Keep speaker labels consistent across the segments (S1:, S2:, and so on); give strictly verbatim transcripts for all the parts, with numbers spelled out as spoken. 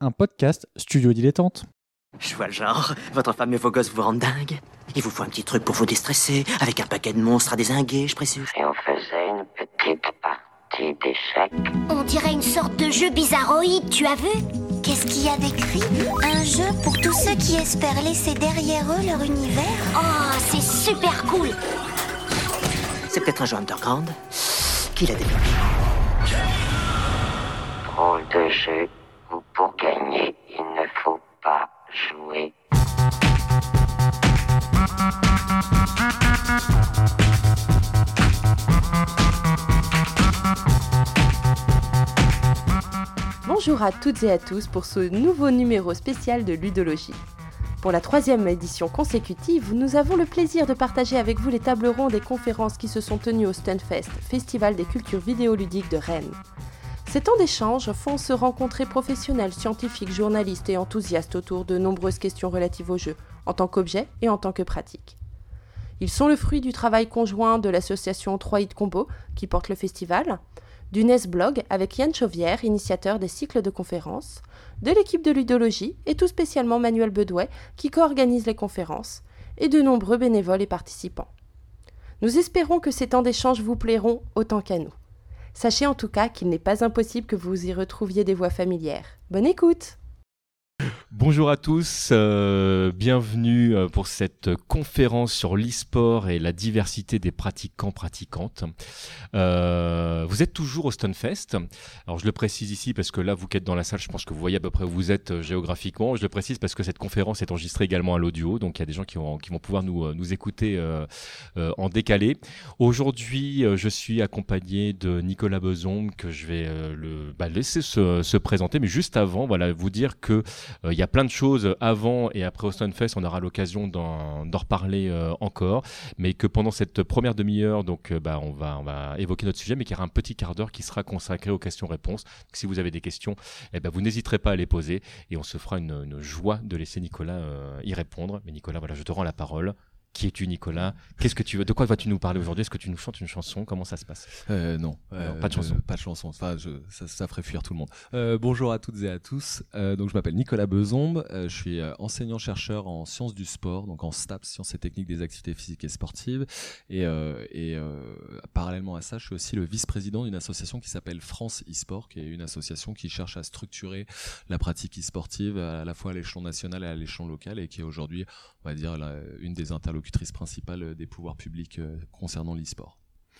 S1: un podcast Studio Dilettante.
S2: Je vois le genre. Votre femme et vos gosses vous rendent dingue. Il vous faut un petit truc pour vous déstresser, avec un paquet de monstres à dézinguer, je précise.
S3: Et on faisait une petite partie d'échecs.
S4: On dirait une sorte de jeu bizarroïde, tu as vu? Qu'est-ce qu'il y a d'écrit? Un jeu pour tous ceux qui espèrent laisser derrière eux leur univers? Oh, c'est super cool!
S2: C'est peut-être un jeu underground. Qui l'a développé?
S3: Drôle de jeu où pour gagner, il ne faut pas jouer.
S5: Bonjour à toutes et à tous pour ce nouveau numéro spécial de Ludologie. Pour la troisième édition consécutive, nous avons le plaisir de partager avec vous les tables rondes et conférences qui se sont tenues au Stunfest, Festival des cultures vidéoludiques de Rennes. Ces temps d'échange font se rencontrer professionnels, scientifiques, journalistes et enthousiastes autour de nombreuses questions relatives au jeu, en tant qu'objet et en tant que pratique. Ils sont le fruit du travail conjoint de l'association trois hit Combo, qui porte le festival, du N E S Blog avec Yann Chauvière, initiateur des cycles de conférences, de l'équipe de Ludologie et tout spécialement Manuel Bedouet qui co-organise les conférences, et de nombreux bénévoles et participants. Nous espérons que ces temps d'échange vous plairont autant qu'à nous. Sachez en tout cas qu'il n'est pas impossible que vous y retrouviez des voix familières. Bonne écoute!
S6: Bonjour à tous, euh, bienvenue pour cette conférence sur l'e-sport et la diversité des pratiquants-pratiquantes. Euh, vous êtes toujours au Stunfest. Alors je le précise ici parce que là vous qui êtes dans la salle, je pense que vous voyez à peu près où vous êtes géographiquement. Je le précise parce que cette conférence est enregistrée également à l'audio, donc il y a des gens qui vont, qui vont pouvoir nous, nous écouter euh, euh, en décalé. Aujourd'hui, je suis accompagné de Nicolas Bezombe que je vais euh, le, bah, laisser se, se présenter, mais juste avant, voilà, vous dire que il euh, y a plein de choses avant et après au Stunfest, on aura l'occasion d'en, d'en reparler euh, encore, mais que pendant cette première demi-heure, donc euh, bah, on va, on va évoquer notre sujet, mais qu'il y aura un petit quart d'heure qui sera consacré aux questions-réponses. Donc, si vous avez des questions, eh ben, vous n'hésiterez pas à les poser et on se fera une, une joie de laisser Nicolas euh, y répondre. Mais Nicolas, voilà, je te rends la parole. Qui es-tu, Nicolas? Qu'est-ce que tu veux? De quoi vas-tu nous parler aujourd'hui? Est-ce que tu nous chantes une chanson? Comment ça se passe?
S7: euh, Non, euh,
S6: non, pas de chanson.
S7: Euh, pas de chanson. Enfin, je, ça, ça ferait fuir tout le monde. Euh, bonjour à toutes et à tous. Euh, donc, je m'appelle Nicolas Bezombe. Euh, je suis euh, enseignant-chercheur en sciences du sport, donc en STAPS, sciences et techniques des activités physiques et sportives. Et, euh, et euh, parallèlement à ça, je suis aussi le vice-président d'une association qui s'appelle France e-sport, qui est une association qui cherche à structurer la pratique e-sportive à la fois à l'échelon national et à l'échelon local, et qui est aujourd'hui, on va dire, la, une des interlocutrices principales des pouvoirs publics euh, concernant l'e-sport.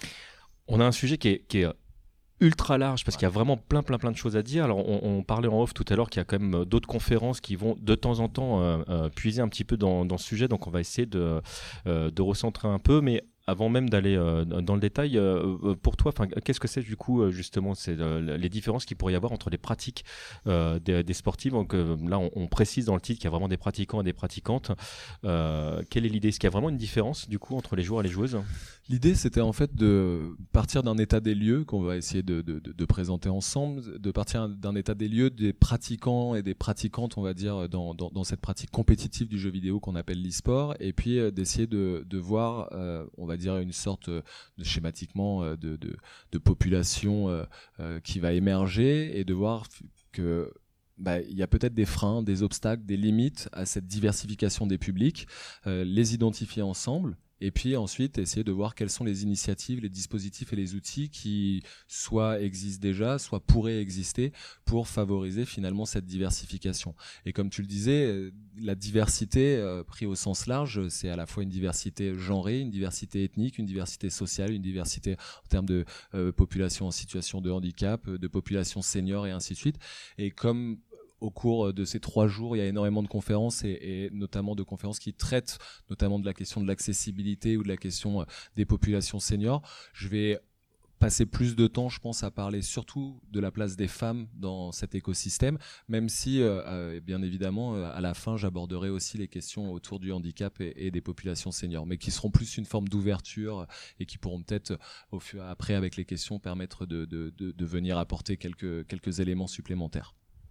S6: On a un sujet qui est, qui est ultra large parce qu'il y a vraiment plein plein plein de choses à dire. Alors on, on parlait en off tout à l'heure qu'il y a quand même d'autres conférences qui vont de temps en temps euh, euh, puiser un petit peu dans, dans ce sujet, donc on va essayer de, euh, de recentrer un peu, mais avant même d'aller euh, dans le détail, euh, pour toi, qu'est-ce que c'est du coup justement c'est, euh, les différences qu'il pourrait y avoir entre les pratiques euh, des, des sportifs? Donc euh, là, on, on précise dans le titre qu'il y a vraiment des pratiquants et des pratiquantes. Euh, quelle est l'idée? Est-ce qu'il y a vraiment une différence du coup entre les joueurs et les joueuses?
S7: L'idée, c'était en fait de partir d'un état des lieux qu'on va essayer de, de, de, de présenter ensemble, de partir d'un état des lieux des pratiquants et des pratiquantes, on va dire, dans, dans, dans cette pratique compétitive du jeu vidéo qu'on appelle l'e-sport, et puis euh, d'essayer de, de voir, euh, on va dire, une sorte de schématiquement euh, de, de, de population euh, euh, qui va émerger, et de voir que bah, il y a peut-être des freins, des obstacles, des limites à cette diversification des publics, euh, les identifier ensemble. Et puis ensuite, essayer de voir quelles sont les initiatives, les dispositifs et les outils qui soit existent déjà, soit pourraient exister pour favoriser finalement cette diversification. Et comme tu le disais, la diversité, euh, pris au sens large, c'est à la fois une diversité genrée, une diversité ethnique, une diversité sociale, une diversité en termes de euh, population en situation de handicap, de population senior et ainsi de suite. Et comme au cours de ces trois jours, il y a énormément de conférences, et, et notamment de conférences qui traitent notamment de la question de l'accessibilité ou de la question des populations seniors. Je vais passer plus de temps, je pense, à parler surtout de la place des femmes dans cet écosystème, même si, euh, bien évidemment, à la fin, j'aborderai aussi les questions autour du handicap et, et des populations seniors, mais qui seront plus une forme d'ouverture et qui pourront peut-être, au fur, après, avec les questions, permettre de, de, de, de venir apporter quelques, quelques éléments supplémentaires.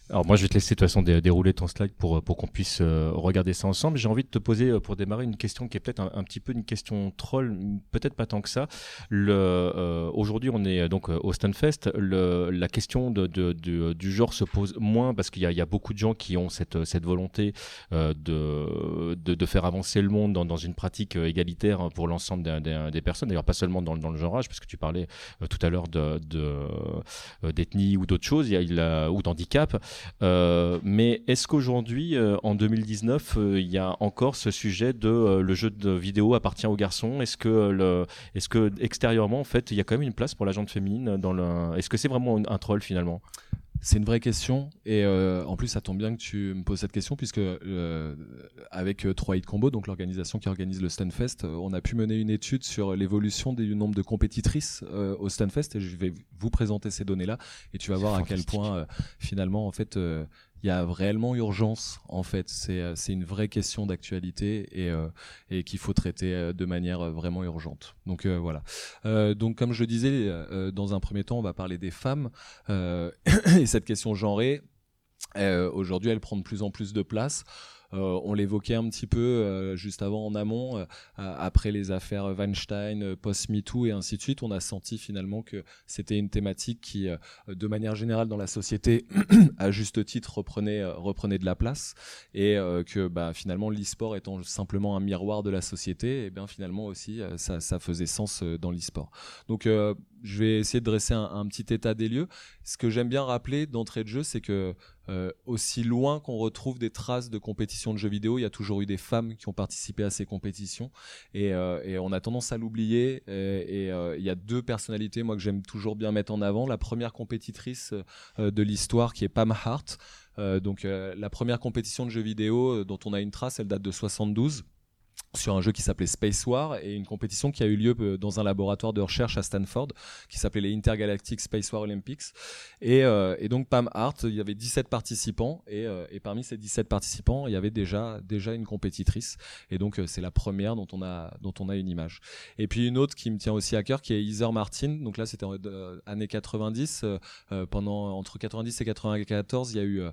S6: Alors moi je vais te laisser de toute façon dé- dérouler ton slide pour, pour qu'on puisse euh, regarder ça ensemble. J'ai envie de te poser euh, pour démarrer une question qui est peut-être un, un petit peu une question troll, peut-être pas tant que ça. Le, euh, aujourd'hui on est donc au Stunfest. Le, la question de, de, de, du genre se pose moins parce qu'il y a, il y a beaucoup de gens qui ont cette, cette volonté euh, de, de, de faire avancer le monde dans, dans une pratique égalitaire pour l'ensemble des, des, des personnes. D'ailleurs pas seulement dans, dans le genre âge, parce que tu parlais euh, tout à l'heure de, de, euh, d'ethnie ou d'autres choses, il y a, il a, ou d'handicap. Euh, mais est-ce qu'aujourd'hui, euh, en deux mille dix-neuf, euh, il y a encore ce sujet de euh, le jeu de vidéo appartient aux garçons? Est-ce que, le, est-ce que extérieurement, en fait, il y a quand même une place pour la gente féminine dans le... Est-ce que c'est vraiment un, un troll finalement?
S7: C'est une vraie question et euh, en plus ça tombe bien que tu me poses cette question puisque euh, avec euh, trois hit combo, donc l'organisation qui organise le Stunfest, euh, on a pu mener une étude sur l'évolution du nombre de compétitrices euh, au Stunfest et je vais vous présenter ces données-là et tu vas
S6: C'est
S7: voir
S6: fantastique.
S7: à quel point euh, finalement en fait euh, il y a réellement urgence en fait, c'est euh, c'est une vraie question d'actualité et euh, et qu'il faut traiter euh, de manière euh, vraiment urgente. Donc euh, voilà. Euh, donc comme je le disais euh, dans un premier temps, on va parler des femmes euh, et cette question genrée euh, aujourd'hui, elle prend de plus en plus de place. Euh, on l'évoquait un petit peu euh, juste avant en amont, euh, après les affaires Weinstein, euh, post-MeToo et ainsi de suite, on a senti finalement que c'était une thématique qui, euh, de manière générale dans la société, à juste titre, reprenait, euh, reprenait de la place et euh, que bah, finalement l'e-sport étant simplement un miroir de la société, et bien finalement aussi euh, ça, ça faisait sens euh, dans l'e-sport. Donc euh, je vais essayer de dresser un, un petit état des lieux. Ce que j'aime bien rappeler d'entrée de jeu, c'est que Euh, aussi loin qu'on retrouve des traces de compétitions de jeux vidéo, il y a toujours eu des femmes qui ont participé à ces compétitions et, euh, et on a tendance à l'oublier et, et euh, il y a deux personnalités moi que j'aime toujours bien mettre en avant. La première compétitrice euh, de l'histoire qui est Pam Hart, euh, donc euh, la première compétition de jeux vidéo euh, dont on a une trace, elle date de soixante-douze sur un jeu qui s'appelait Space War et une compétition qui a eu lieu dans un laboratoire de recherche à Stanford qui s'appelait les Intergalactic Space War Olympics et, euh, et donc Pam Hart, il y avait dix-sept participants et, euh, et parmi ces dix-sept participants il y avait déjà, déjà une compétitrice et donc euh, c'est la première dont on, a, dont on a une image. Et puis une autre qui me tient aussi à cœur qui est Heather Martin, donc là c'était en euh, années quatre-vingt-dix, euh, pendant, entre quatre-vingt-dix et quatre-vingt-quatorze il y a eu euh,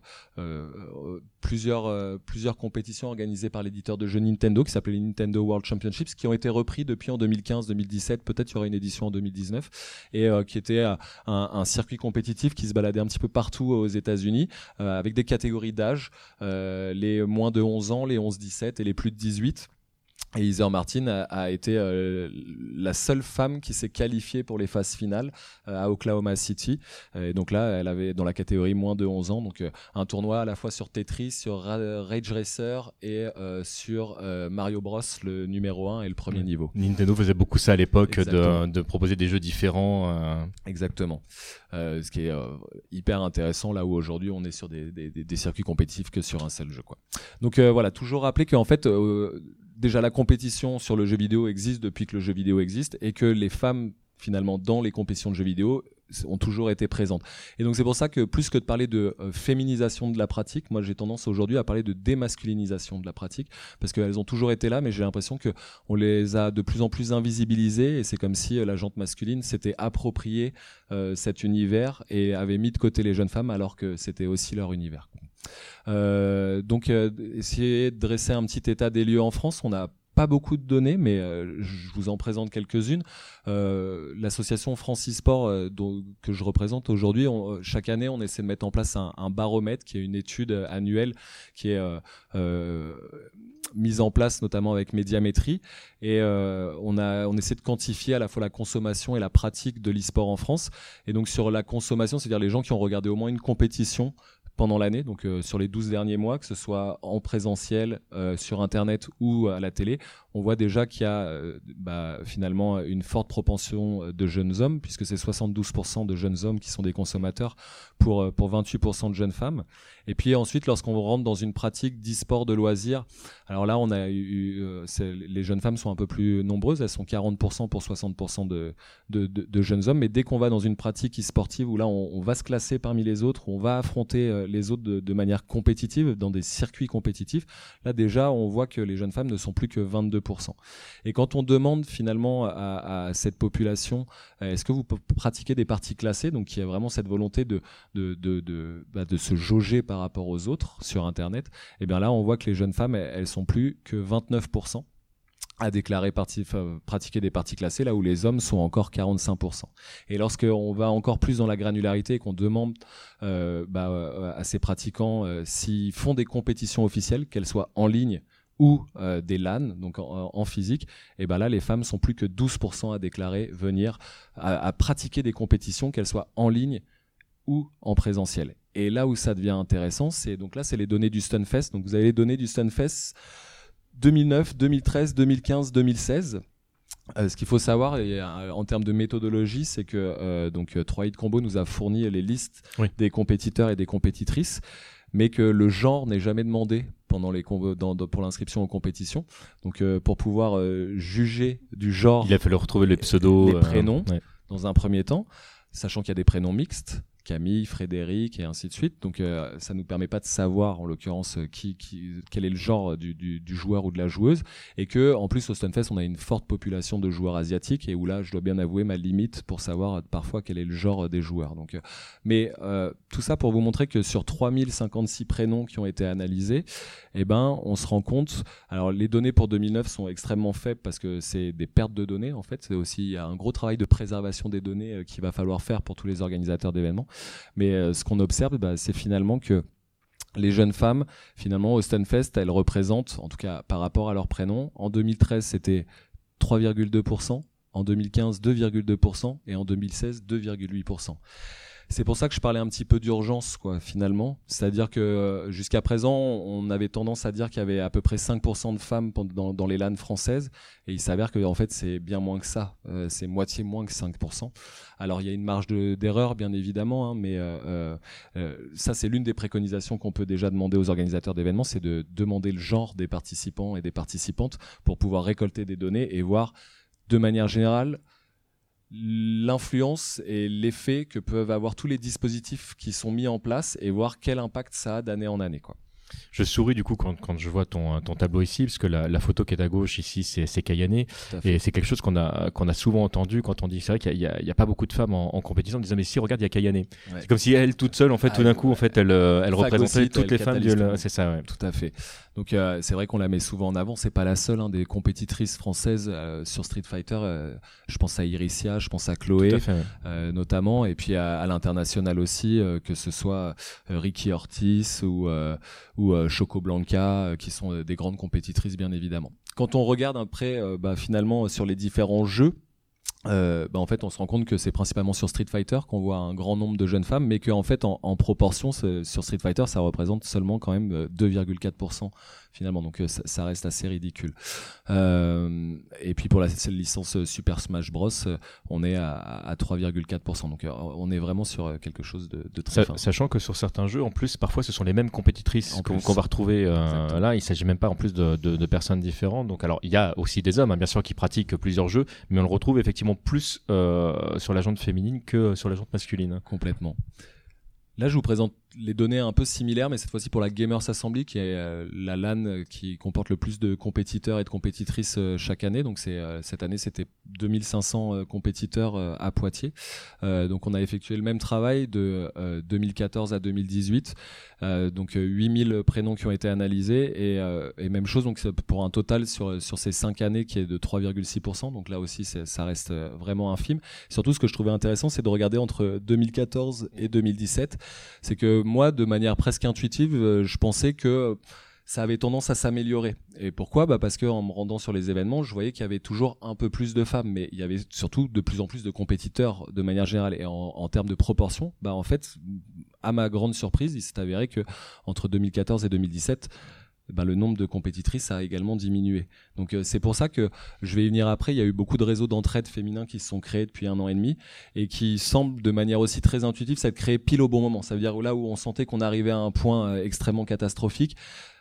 S7: euh, plusieurs, euh, plusieurs compétitions organisées par l'éditeur de jeux Nintendo qui s'appelait les Nintendo World Championships qui ont été repris depuis en deux mille quinze deux mille dix-sept, peut-être il y aura une édition en deux mille dix-neuf et euh, qui était euh, un, un circuit compétitif qui se baladait un petit peu partout aux États-Unis euh, avec des catégories d'âge, euh, les moins de onze ans, les onze dix-sept et les plus de dix-huit. Et Heather Martin a, a été euh, la seule femme qui s'est qualifiée pour les phases finales euh, à Oklahoma City. Et donc là, elle avait dans la catégorie moins de onze ans, donc euh, un tournoi à la fois sur Tetris, sur Ra- Rage Racer et euh, sur euh, Mario Bros, le numéro un et le premier mmh. niveau.
S6: Nintendo faisait beaucoup ça à l'époque, de, de proposer des jeux différents. Euh...
S7: Exactement. Euh, ce qui est euh, hyper intéressant là où aujourd'hui on est sur des, des, des circuits compétitifs que sur un seul jeu, quoi. Donc euh, voilà, toujours rappeler qu'en fait euh, déjà la compétition sur le jeu vidéo existe depuis que le jeu vidéo existe et que les femmes finalement dans les compétitions de jeux vidéo ont toujours été présentes. Et donc c'est pour ça que plus que de parler de euh, féminisation de la pratique, moi j'ai tendance aujourd'hui à parler de démasculinisation de la pratique parce qu'elles ont toujours été là mais j'ai l'impression que on les a de plus en plus invisibilisées et c'est comme si euh, la gente masculine s'était approprié euh, cet univers et avait mis de côté les jeunes femmes alors que c'était aussi leur univers. Euh, donc euh, essayer de dresser un petit état des lieux en France, on a pas beaucoup de données, mais euh, je vous en présente quelques-unes. Euh, l'association France e-sport euh, dont, que je représente aujourd'hui, on, chaque année, on essaie de mettre en place un, un baromètre qui est une étude annuelle qui est euh, euh, mise en place notamment avec Médiamétrie. Et euh, on, a, on essaie de quantifier à la fois la consommation et la pratique de l'e-sport en France. Et donc sur la consommation, c'est-à-dire les gens qui ont regardé au moins une compétition pendant l'année, donc euh, sur les douze derniers mois, que ce soit en présentiel, euh, sur Internet ou à la télé, on voit déjà qu'il y a euh, bah, finalement une forte propension de jeunes hommes, puisque c'est soixante-douze pour cent de jeunes hommes qui sont des consommateurs pour, pour vingt-huit pour cent de jeunes femmes. Et puis ensuite, lorsqu'on rentre dans une pratique d'e-sport de loisirs, alors là, on a eu, euh, c'est, les jeunes femmes sont un peu plus nombreuses, elles sont quarante pour cent pour soixante pour cent de, de, de, de jeunes hommes, mais dès qu'on va dans une pratique e-sportive où là, on, on va se classer parmi les autres, on va affronter euh, euh, les autres de, de manière compétitive, dans des circuits compétitifs, là déjà on voit que les jeunes femmes ne sont plus que vingt-deux pour cent. Et quand on demande finalement à, à cette population, euh, est-ce que vous pratiquez des parties classées, donc il y a vraiment cette volonté de, de, de, de, bah, de se jauger par rapport aux autres sur Internet, et bien là on voit que les jeunes femmes, elles, elles sont plus que vingt-neuf pour cent à déclarer partie, enfin, pratiquer des parties classées, là où les hommes sont encore quarante-cinq pour cent. Et lorsqu'on va encore plus dans la granularité et qu'on demande euh, bah, à ces pratiquants euh, s'ils font des compétitions officielles, qu'elles soient en ligne ou euh, des LAN, donc en, en physique, et ben là les femmes sont plus que douze pour cent à déclarer venir à, à pratiquer des compétitions, qu'elles soient en ligne ou en présentiel. Et là où ça devient intéressant, c'est donc là c'est les données du Stunfest. Donc vous avez les données du Stunfest deux mille neuf, deux mille treize, deux mille quinze, deux mille seize. Euh, ce qu'il faut savoir et, euh, en termes de méthodologie, c'est que euh, donc trois hit Combo nous a fourni les listes oui. des compétiteurs et des compétitrices, mais que le genre n'est jamais demandé pendant les com- dans, dans, pour l'inscription aux compétitions. Donc euh, pour pouvoir euh, juger du genre,
S6: il a fallu retrouver les pseudos,
S7: les prénoms
S6: euh, ouais.
S7: dans un premier temps, sachant qu'il y a des prénoms mixtes. Camille, Frédéric et ainsi de suite. Donc euh, ça nous permet pas de savoir en l'occurrence qui, qui, quel est le genre du, du, du joueur ou de la joueuse, et que en plus au Stunfest on a une forte population de joueurs asiatiques, et où là je dois bien avouer ma limite pour savoir parfois quel est le genre des joueurs. Donc, euh, mais euh, tout ça pour vous montrer que sur trois mille cinquante-six prénoms qui ont été analysés, eh ben on se rend compte. Alors les données pour deux mille neuf sont extrêmement faibles parce que c'est des pertes de données en fait. C'est aussi il y a un gros travail de préservation des données euh, qu'il va falloir faire pour tous les organisateurs d'événements. Mais euh, ce qu'on observe, bah, c'est finalement que les jeunes femmes, finalement, au Stunfest, elles représentent, en tout cas par rapport à leur prénom, en deux mille treize, c'était trois virgule deux pour cent, en deux mille quinze, deux virgule deux pour cent, et en deux mille seize, deux virgule huit pour cent. C'est pour ça que je parlais un petit peu d'urgence, quoi, finalement. C'est-à-dire que euh, jusqu'à présent, on avait tendance à dire qu'il y avait à peu près cinq pour cent de femmes dans, dans les LAN françaises, et il s'avère que en fait, c'est bien moins que ça. Euh, c'est moitié moins que cinq pour cent. Alors, il y a une marge de, d'erreur, bien évidemment, hein, mais euh, euh, ça, c'est l'une des préconisations qu'on peut déjà demander aux organisateurs d'événements, c'est de demander le genre des participants et des participantes pour pouvoir récolter des données et voir, de manière générale, l'influence et l'effet que peuvent avoir tous les dispositifs qui sont mis en place et voir quel impact ça a d'année en année, quoi.
S6: Je souris du coup quand, quand je vois ton, ton tableau ici, parce que la, la photo qui est à gauche ici, c'est, c'est Kayane, et c'est quelque chose qu'on a, qu'on a souvent entendu quand on dit, c'est vrai qu'il n'y a, a, a pas beaucoup de femmes en, en compétition, en disant mais si regarde il y a Kayane, ouais. C'est comme si elle toute seule en fait ah, tout d'un coup en fait elle, elle représentait toutes les femmes du, c'est ça, ouais.
S7: Tout à fait. Donc euh, c'est vrai qu'on la met souvent en avant, c'est pas la seule hein, des compétitrices françaises euh, sur Street Fighter, euh, je pense à Iricia, je pense à Chloé fait, ouais. euh, notamment, et puis à, à l'international aussi, euh, que ce soit euh, Ricky Ortiz ou euh, ou euh, Choco Blanca, euh, qui sont euh, des grandes compétitrices bien évidemment. Quand on regarde après, euh, bah, finalement sur les différents jeux, Euh, bah en fait on se rend compte que c'est principalement sur Street Fighter qu'on voit un grand nombre de jeunes femmes, mais qu'en fait en, en proportion sur Street Fighter ça représente seulement quand même deux virgule quatre pour cent finalement, donc ça, ça reste assez ridicule. Euh, et puis pour la licence Super Smash Bros on est à, à trois virgule quatre pour cent, donc on est vraiment sur quelque chose de, de très
S6: Sa,
S7: fin.
S6: Sachant que sur certains jeux en plus parfois ce sont les mêmes compétitrices qu'on, qu'on va retrouver euh, là, il s'agit même pas en plus de, de, de personnes différentes, donc alors il y a aussi des hommes hein, bien sûr qui pratiquent plusieurs jeux, mais on le retrouve effectivement plus euh, sur la jante féminine que sur la jante masculine.
S7: Complètement. Là, je vous présente les données un peu similaires, mais cette fois-ci pour la Gamers Assembly, qui est euh, la LAN qui comporte le plus de compétiteurs et de compétitrices euh, chaque année. Donc c'est euh, cette année, c'était deux mille cinq cents euh, compétiteurs euh, à Poitiers. Euh, donc on a effectué le même travail de euh, deux mille quatorze à deux mille dix-huit. Euh, donc euh, huit mille prénoms qui ont été analysés et, euh, et même chose donc pour un total sur sur ces cinq années qui est de trois virgule six pour cent. Donc là aussi, c'est, ça reste vraiment infime. Surtout, ce que je trouvais intéressant, c'est de regarder entre deux mille quatorze et deux mille dix-sept. C'est que moi, de manière presque intuitive, je pensais que ça avait tendance à s'améliorer. Et pourquoi ? Bah parce que en me rendant sur les événements, je voyais qu'il y avait toujours un peu plus de femmes, mais il y avait surtout de plus en plus de compétiteurs de manière générale. Et en, en termes de proportion, bah en fait, à ma grande surprise, il s'est avéré que entre deux mille quatorze et deux mille dix-sept, ben, le nombre de compétitrices a également diminué. Donc euh, c'est pour ça que je vais y venir après. Il y a eu beaucoup de réseaux d'entraide féminins qui se sont créés depuis un an et demi et qui semblent de manière aussi très intuitive s'être créés pile au bon moment. Ça veut dire là où on sentait qu'on arrivait à un point euh, extrêmement catastrophique.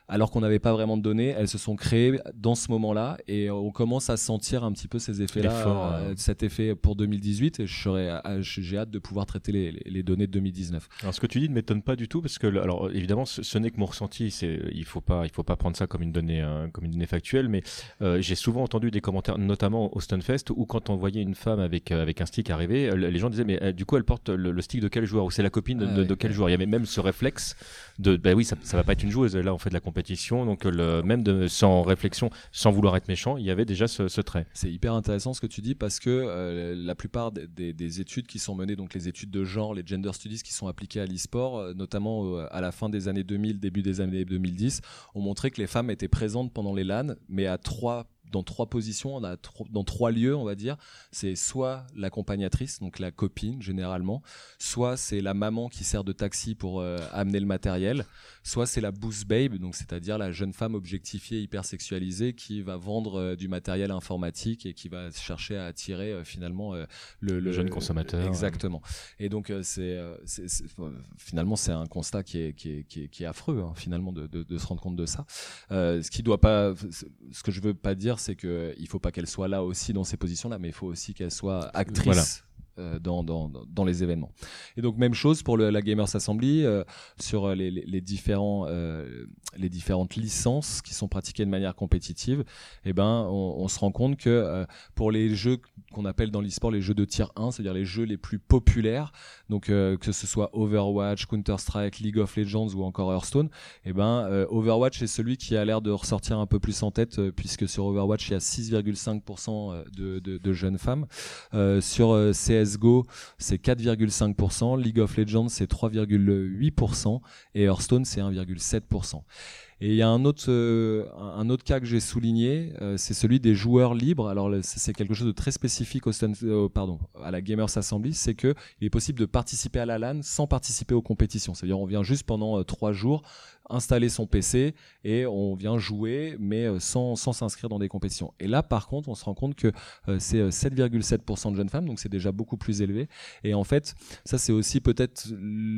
S7: alors qu'on n'avait pas vraiment de données, elles se sont créées dans ce moment-là et on commence à sentir un petit peu ces effets-là, euh, cet effet pour deux mille dix-huit et je serais, j'ai hâte de pouvoir traiter les, les données de deux mille dix-neuf.
S6: Alors ce que tu dis ne m'étonne pas du tout parce que alors évidemment ce, ce n'est que mon ressenti, c'est il faut pas il faut pas prendre ça comme une donnée euh, comme une donnée factuelle, mais euh, j'ai souvent entendu des commentaires, notamment au Stunfest, où quand on voyait une femme avec euh, avec un stick arriver, euh, les gens disaient mais euh, du coup elle porte le, le stick de quel joueur ou c'est la copine de, ah, de, de quel ouais. joueur. Il y avait même ce réflexe de bah oui ça ça va pas être une joueuse, là on fait de la compétition, donc le, même de, sans réflexion, sans vouloir être méchant, il y avait déjà ce, ce trait.
S7: C'est hyper intéressant ce que tu dis parce que euh, la plupart des, des, des études qui sont menées, donc les études de genre, les gender studies qui sont appliquées à l'e-sport, euh, notamment euh, à la fin des années deux mille, début des années deux mille dix, ont montré que les femmes étaient présentes pendant les LAN, mais à trois dans trois positions, on a tro- dans trois lieux, on va dire. C'est soit l'accompagnatrice, donc la copine généralement, soit c'est la maman qui sert de taxi pour euh, amener le matériel, soit c'est la boost babe, donc c'est-à-dire la jeune femme objectifiée, hyper sexualisée qui va vendre euh, du matériel informatique et qui va chercher à attirer euh, finalement euh, le, le,
S6: le jeune consommateur.
S7: Exactement. Ouais. Et donc euh, c'est, euh, c'est, c'est euh, finalement c'est un constat qui est qui est qui est, qui est affreux hein, finalement de, de de se rendre compte de ça. Euh, ce qui doit pas, ce que je veux pas dire, c'est que il faut pas qu'elle soit là aussi dans ces positions-là, mais il faut aussi qu'elle soit actrice. Voilà. Euh, dans, dans, dans les événements. Et donc même chose pour le, la Gamers Assembly euh, sur les, les, les différents euh, les différentes licences qui sont pratiquées de manière compétitive. Et ben on, on se rend compte que euh, pour les jeux qu'on appelle dans l'e-sport les jeux de tier un, c'est-à-dire les jeux les plus populaires, donc euh, que ce soit Overwatch, Counter-Strike, League of Legends ou encore Hearthstone, et ben euh, Overwatch est celui qui a l'air de ressortir un peu plus en tête euh, puisque sur Overwatch il y a six virgule cinq pour cent de, de, de jeunes femmes. Euh, sur euh, C S G O, c'est quatre virgule cinq pour cent, League of Legends, c'est trois virgule huit pour cent et Hearthstone, c'est un virgule sept pour cent. Et il y a un autre, euh, un autre cas que j'ai souligné, euh, c'est celui des joueurs libres. Alors c'est quelque chose de très spécifique au Stand, euh, pardon, à la Gamers Assembly, c'est que il est possible de participer à la LAN sans participer aux compétitions. C'est-à-dire on vient juste pendant euh, trois jours installer son P C et on vient jouer, mais euh, sans sans s'inscrire dans des compétitions. Et là, par contre, on se rend compte que euh, c'est sept virgule sept pour cent de jeunes femmes, donc c'est déjà beaucoup plus élevé. Et en fait, ça c'est aussi peut-être,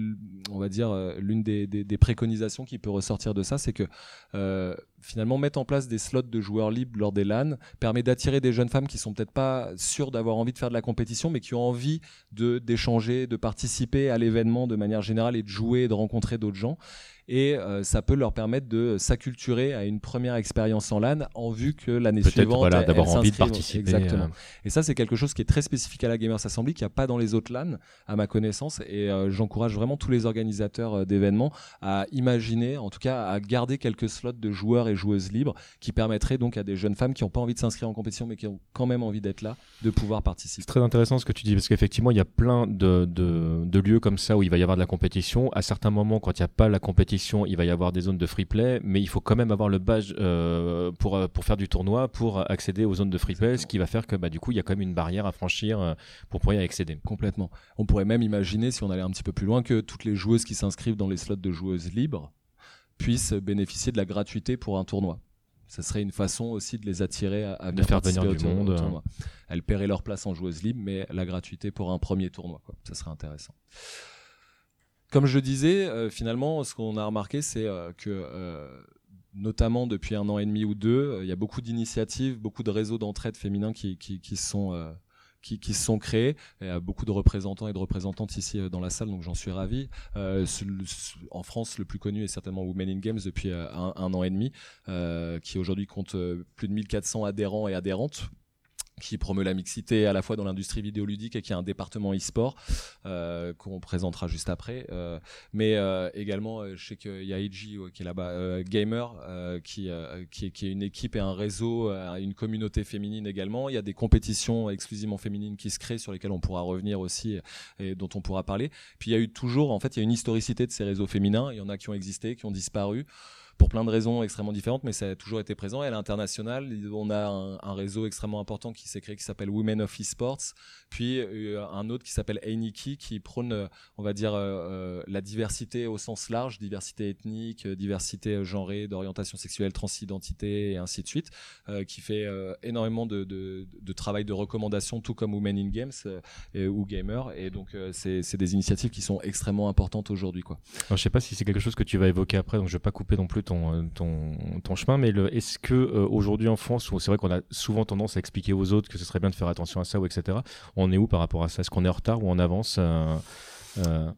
S7: on va dire, l'une des, des, des préconisations qui peut ressortir de ça, c'est que Euh, finalement mettre en place des slots de joueurs libres lors des LAN permet d'attirer des jeunes femmes qui sont peut-être pas sûres d'avoir envie de faire de la compétition mais qui ont envie de d'échanger, de participer à l'événement de manière générale et de jouer et de rencontrer d'autres gens. Et euh, ça peut leur permettre de s'acculturer à une première expérience en LAN en vue que l'année
S6: peut-être,
S7: suivante
S6: voilà,
S7: elle,
S6: d'avoir
S7: elle
S6: envie de participer.
S7: Exactement.
S6: Euh...
S7: Et ça c'est quelque chose qui est très spécifique à la Gamers Assembly, qu'il n'y a pas dans les autres LAN à ma connaissance. Et euh, j'encourage vraiment tous les organisateurs euh, d'événements à imaginer, en tout cas à garder quelques slots de joueurs et joueuses libres qui permettraient donc à des jeunes femmes qui n'ont pas envie de s'inscrire en compétition mais qui ont quand même envie d'être là, de pouvoir participer.
S6: C'est très intéressant ce que tu dis parce qu'effectivement il y a plein de, de, de lieux comme ça où il va y avoir de la compétition. À certains moments quand il n'y a pas la compétition, il va y avoir des zones de free play, mais il faut quand même avoir le badge euh, pour, pour faire du tournoi, pour accéder aux zones de free play. Exactement. Ce qui va faire que bah, du coup il y a quand même une barrière à franchir euh, pour pouvoir y accéder.
S7: Complètement. On pourrait même imaginer, si on allait un petit peu plus loin, que toutes les joueuses qui s'inscrivent dans les slots de joueuses libres puissent bénéficier de la gratuité pour un tournoi. Ça serait une façon aussi de les attirer à, à venir
S6: de faire venir du
S7: au,
S6: monde.
S7: Au tournoi. Elles paieraient leur place en joueuse libre, mais la gratuité pour un premier tournoi, quoi. Ça serait intéressant. Comme je disais, euh, finalement, ce qu'on a remarqué, c'est euh, que, euh, notamment depuis un an et demi ou deux, il euh, y a beaucoup d'initiatives, beaucoup de réseaux d'entraide féminins qui, qui, qui sont euh, Qui, qui se sont créés. Il y a beaucoup de représentants et de représentantes ici euh, dans la salle, donc j'en suis ravi. Euh, ce, le, en France, le plus connu est certainement Women in Games depuis euh, un, un an et demi, euh, qui aujourd'hui compte euh, plus de mille quatre cents adhérents et adhérentes, qui promeut la mixité à la fois dans l'industrie vidéoludique et qui a un département e-sport euh, qu'on présentera juste après, euh, mais euh, également euh, je sais qu'il y a Eiji euh, qui est là-bas, euh, Gamer euh, qui, euh, qui, est, qui est une équipe et un réseau, euh, une communauté féminine également. Il y a des compétitions exclusivement féminines qui se créent sur lesquelles on pourra revenir aussi et dont on pourra parler. Puis il y a eu toujours, en fait, il y a une historicité de ces réseaux féminins. Il y en a qui ont existé, qui ont disparu pour plein de raisons extrêmement différentes, mais ça a toujours été présent. Et à l'international, on a un, un réseau extrêmement important qui s'est créé, qui s'appelle Women of Esports, puis euh, un autre qui s'appelle Einiki, qui prône, euh, on va dire, euh, la diversité au sens large, diversité ethnique, euh, diversité genrée, d'orientation sexuelle, transidentité, et ainsi de suite, euh, qui fait euh, énormément de, de, de travail de recommandation, tout comme Women in Games euh, et, ou Gamer. Et donc, euh, c'est, c'est des initiatives qui sont extrêmement importantes aujourd'hui, quoi.
S6: Alors, je sais pas si c'est quelque chose que tu vas évoquer après, donc je vais pas couper non plus ton, ton, ton chemin, mais le, est-ce que euh, aujourd'hui en France, où c'est vrai qu'on a souvent tendance à expliquer aux autres que ce serait bien de faire attention à ça, ou et cetera. On est où par rapport à ça? Est-ce qu'on est en retard ou en avance euh, euh...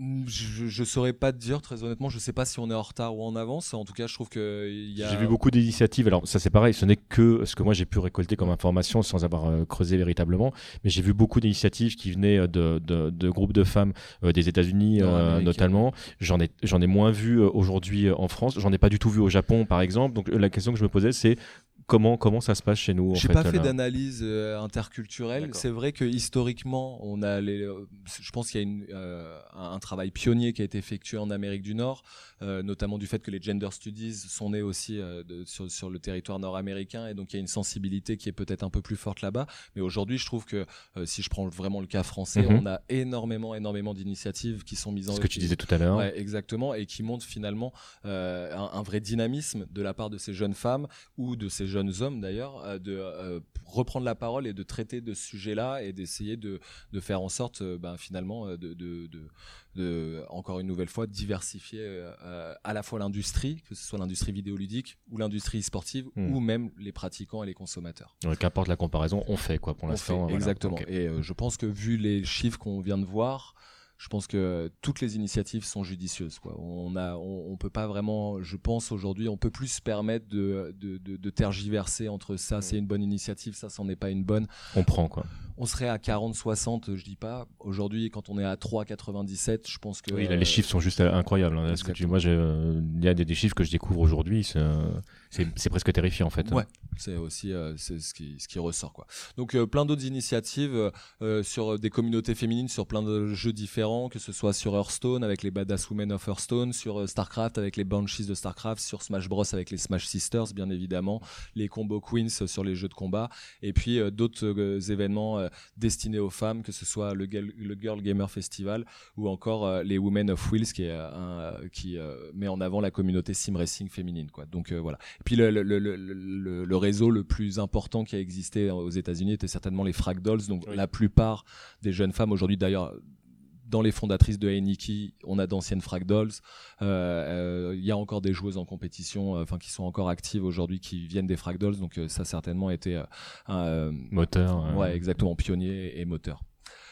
S7: Je, je saurais pas te dire, très honnêtement. Je sais pas si on est en retard ou en avance. En tout cas, je trouve que il y a.
S6: J'ai vu beaucoup d'initiatives. Alors ça, c'est pareil. Ce n'est que ce que moi j'ai pu récolter comme information sans avoir euh, creusé véritablement. Mais j'ai vu beaucoup d'initiatives qui venaient de, de, de groupes de femmes euh, des États-Unis euh, notamment. J'en ai j'en ai moins vu euh, aujourd'hui euh, en France. J'en ai pas du tout vu au Japon, par exemple. Donc la question que je me posais, c'est Comment, comment ça se passe chez nous?
S7: J'ai
S6: fait,
S7: pas fait
S6: là.
S7: d'analyse euh, interculturelle.
S6: D'accord.
S7: C'est vrai que historiquement, on a les, euh, je pense qu'il y a une, euh, un, un travail pionnier qui a été effectué en Amérique du Nord, euh, notamment du fait que les gender studies sont nés aussi euh, de, sur, sur le territoire nord-américain, et donc il y a une sensibilité qui est peut-être un peu plus forte là-bas. Mais aujourd'hui, je trouve que euh, si je prends vraiment le cas français,
S6: Mm-hmm.
S7: on a énormément, énormément d'initiatives qui sont mises en œuvre.
S6: Ce que tu disais tout à l'heure.
S7: Ouais, exactement, et qui montrent finalement euh, un, un vrai dynamisme de la part de ces jeunes femmes ou de ces jeunes hommes d'ailleurs, de euh, reprendre la parole et de traiter de ce sujet-là et d'essayer de, de faire en sorte euh, ben, finalement de, de, de, de, encore une nouvelle fois, diversifier euh, à la fois l'industrie, que ce soit l'industrie vidéoludique ou l'industrie sportive, mmh. ou même les pratiquants et les consommateurs.
S6: Ouais, qu'importe la comparaison, on fait quoi pour
S7: on
S6: l'instant.
S7: Fait,
S6: voilà.
S7: Exactement.
S6: Okay.
S7: Et euh, je pense que vu les chiffres qu'on vient de voir, je pense que toutes les initiatives sont judicieuses, quoi. On a, on, on peut pas vraiment, je pense aujourd'hui, on peut plus se permettre de, de, de, de tergiverser entre ça, mmh. c'est une bonne initiative, ça, c'en est pas une bonne.
S6: On prend quoi.
S7: On serait à quarante soixante, je dis pas. Aujourd'hui, quand on est à trois quatre-vingt-dix-sept, je pense que.
S6: Oui, là, les chiffres sont juste incroyables. Hein. Ce que tu, moi, il euh, y a des, des chiffres que je découvre aujourd'hui, c'est, c'est, c'est presque terrifiant en fait.
S7: Ouais, c'est aussi euh, c'est ce qui, ce qui ressort, quoi. Donc, euh, plein d'autres initiatives euh, sur des communautés féminines, sur plein de jeux différents, que ce soit sur Hearthstone avec les Badass Women of Hearthstone, sur euh, Starcraft avec les Banshees de Starcraft, sur Smash Bros avec les Smash Sisters, bien évidemment, les Combo Queens sur les jeux de combat, et puis euh, d'autres euh, événements euh, destinés aux femmes, que ce soit le, le Girl Gamer Festival ou encore euh, les Women of Wheels, qui, est, un, qui euh, met en avant la communauté sim racing féminine, quoi. Donc euh, voilà. Et puis le, le, le, le, le réseau le plus important qui a existé aux États-Unis était certainement les Frag Dolls. Donc oui. La plupart des jeunes femmes aujourd'hui, d'ailleurs, dans les fondatrices de Hey Nikki, on a d'anciennes Frag Dolls. Il euh, euh, y a encore des joueuses en compétition, enfin euh, qui sont encore actives aujourd'hui, qui viennent des Frag Dolls. Donc euh, ça a certainement été euh, un euh,
S6: moteur.
S7: Ouais, ouais, exactement, pionnier et moteur.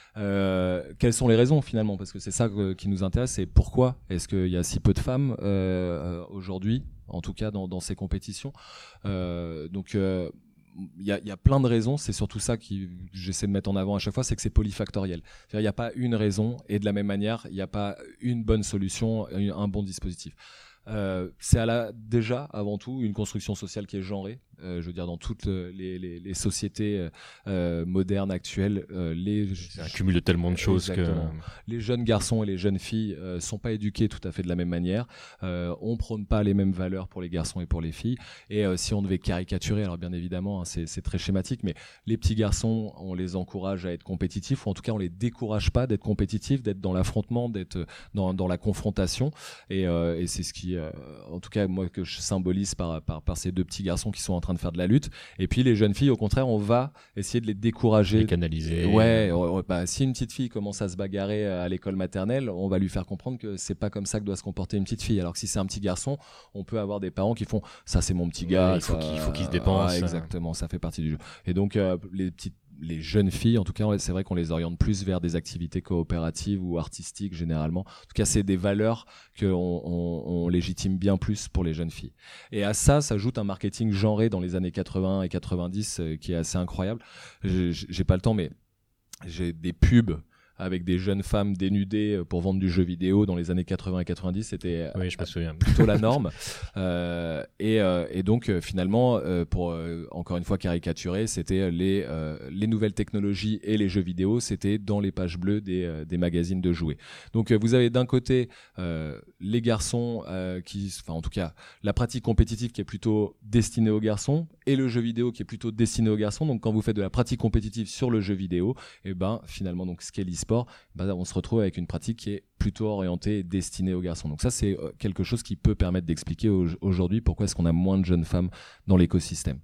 S7: Euh, quelles sont les raisons finalement? Parce que c'est ça que, qui nous intéresse, c'est pourquoi est-ce qu'il y a si peu de femmes euh, aujourd'hui, en tout cas dans, dans ces compétitions. Euh, donc euh, il y a, y a plein de raisons, c'est surtout ça que j'essaie de mettre en avant à chaque fois, c'est que c'est polyfactoriel. Il n'y a pas une raison, et de la même manière, il n'y a pas une bonne solution, un bon dispositif. Euh, c'est à la, déjà, avant tout, une construction sociale qui est genrée. Euh, je veux dire, dans toutes les, les, les sociétés euh, modernes actuelles, euh, les
S6: c'est un cumul de tellement de choses
S7: exactement.
S6: que
S7: les jeunes garçons et les jeunes filles euh, sont pas éduqués tout à fait de la même manière. Euh, on prône pas les mêmes valeurs pour les garçons et pour les filles. Et euh, si on devait caricaturer, alors bien évidemment, hein, c'est, c'est très schématique, mais les petits garçons, on les encourage à être compétitifs, ou en tout cas, on les décourage pas d'être compétitifs, d'être dans l'affrontement, d'être dans, dans la confrontation. Et, euh, et c'est ce qui, euh, en tout cas, moi que je symbolise par, par, par ces deux petits garçons qui sont en train de faire de la lutte. Et puis les jeunes filles, au contraire, on va essayer de les décourager,
S6: les canaliser.
S7: Ouais, ouais, bah, si une petite fille commence à se bagarrer à l'école maternelle, on va lui faire comprendre que c'est pas comme ça que doit se comporter une petite fille. Alors que si c'est un petit garçon, on peut avoir des parents qui font ça, c'est mon petit gars,
S6: ouais, il faut
S7: ça,
S6: qu'il il faut qu'il se dépense.
S7: Ouais, exactement, ça fait partie du jeu. Et donc euh, les petites les jeunes filles, en tout cas, c'est vrai qu'on les oriente plus vers des activités coopératives ou artistiques généralement. En tout cas, c'est des valeurs qu'on on, on légitime bien plus pour les jeunes filles. Et à ça s'ajoute un marketing genré dans les années quatre-vingts et quatre-vingt-dix euh, qui est assez incroyable. J'ai, j'ai pas le temps, mais j'ai des pubs avec des jeunes femmes dénudées pour vendre du jeu vidéo dans les années quatre-vingts et quatre-vingt-dix, c'était
S6: oui, je me souviens.
S7: plutôt la norme. Euh, et, euh, et donc euh, finalement, euh, pour euh, encore une fois caricaturer, c'était les euh, les nouvelles technologies et les jeux vidéo, c'était dans les pages bleues des euh, des magazines de jouets. Donc euh, vous avez d'un côté euh, les garçons euh, qui, enfin en tout cas, la pratique compétitive qui est plutôt destinée aux garçons et le jeu vidéo qui est plutôt destiné aux garçons. Donc quand vous faites de la pratique compétitive sur le jeu vidéo, et ben finalement donc ce qu'est l'e-sport, ben, on se retrouve avec une pratique qui est plutôt orientée et destinée aux garçons. Donc ça, c'est quelque chose qui peut permettre d'expliquer au- aujourd'hui pourquoi est-ce qu'on a moins de jeunes femmes dans l'écosystème.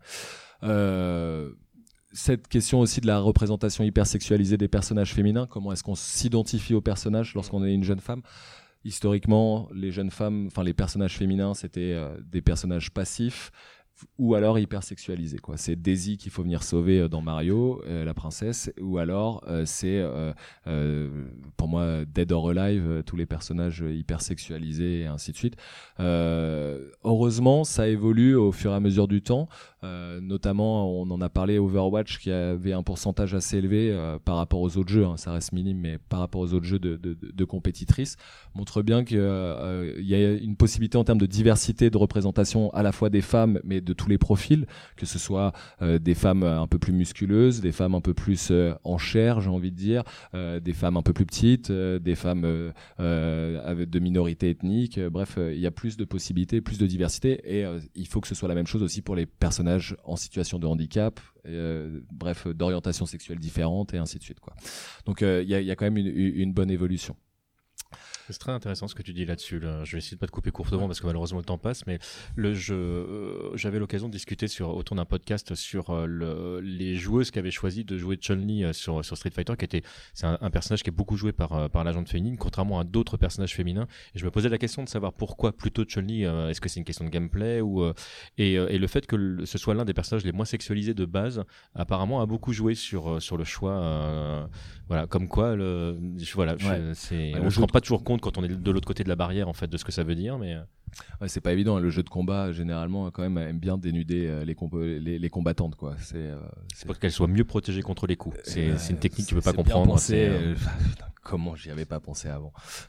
S7: Euh, cette question aussi de la représentation hypersexualisée des personnages féminins, comment est-ce qu'on s'identifie aux personnages lorsqu'on est une jeune femme? historiquement, les jeunes femmes, enfin les personnages féminins, c'était euh, des personnages passifs ou alors hyper sexualisés, quoi. C'est Daisy qu'il faut venir sauver dans Mario, euh, la princesse, ou alors euh, c'est euh, euh, pour moi Dead or Alive, euh, tous les personnages hyper sexualisés et ainsi de suite. Euh, heureusement, ça évolue au fur et à mesure du temps. Euh, notamment, on en a parlé, Overwatch qui avait un pourcentage assez élevé euh, par rapport aux autres jeux, hein, ça reste minime, mais par rapport aux autres jeux de, de, de compétitrices, montre bien qu'il euh, y a une possibilité en termes de diversité de représentation à la fois des femmes, mais de tous les profils, que ce soit euh, des femmes un peu plus musculeuses, des femmes un peu plus euh, en chair, j'ai envie de dire, euh, des femmes un peu plus petites, euh, des femmes euh, euh, avec de minorités ethniques, euh, bref, il euh, y a plus de possibilités, plus de diversité, et euh, il faut que ce soit la même chose aussi pour les personnages en situation de handicap, euh, bref, d'orientation sexuelle différente et ainsi de suite, quoi. Donc il euh, y, a, y a quand même une, une bonne évolution.
S6: C'est très intéressant ce que tu dis là-dessus. Là. Je vais essayer de pas te couper courtement parce que malheureusement le temps passe, mais le jeu, euh, j'avais l'occasion de discuter sur, autour d'un podcast sur euh, le, les joueuses qui avaient choisi de jouer Chun-Li euh, sur, sur Street Fighter, qui était, c'est un, un personnage qui est beaucoup joué par, euh, par l'agente féminine, contrairement à d'autres personnages féminins. Et je me posais la question de savoir pourquoi plutôt Chun-Li, euh, est-ce que c'est une question de gameplay ou, euh, et, euh, et le fait que le, ce soit l'un des personnages les moins sexualisés de base, apparemment a beaucoup joué sur, sur le choix, euh, voilà, comme quoi, le, voilà, je,
S7: ouais.
S6: c'est,
S7: ouais,
S6: on ne se rend pas toujours compte quand on est de l'autre côté de la barrière en fait de ce que ça veut dire, mais
S7: ouais, c'est pas évident. Le jeu de combat généralement quand même aime bien dénuder euh, les, comp- les, les combattantes, quoi. C'est, euh,
S6: c'est, c'est pour qu'elles soient mieux protégées contre les coups. C'est,
S7: euh,
S6: c'est une technique que tu peux
S7: c'est
S6: pas comprendre.
S7: Pensé,
S6: c'est,
S7: euh... Comment j'y avais pas pensé avant.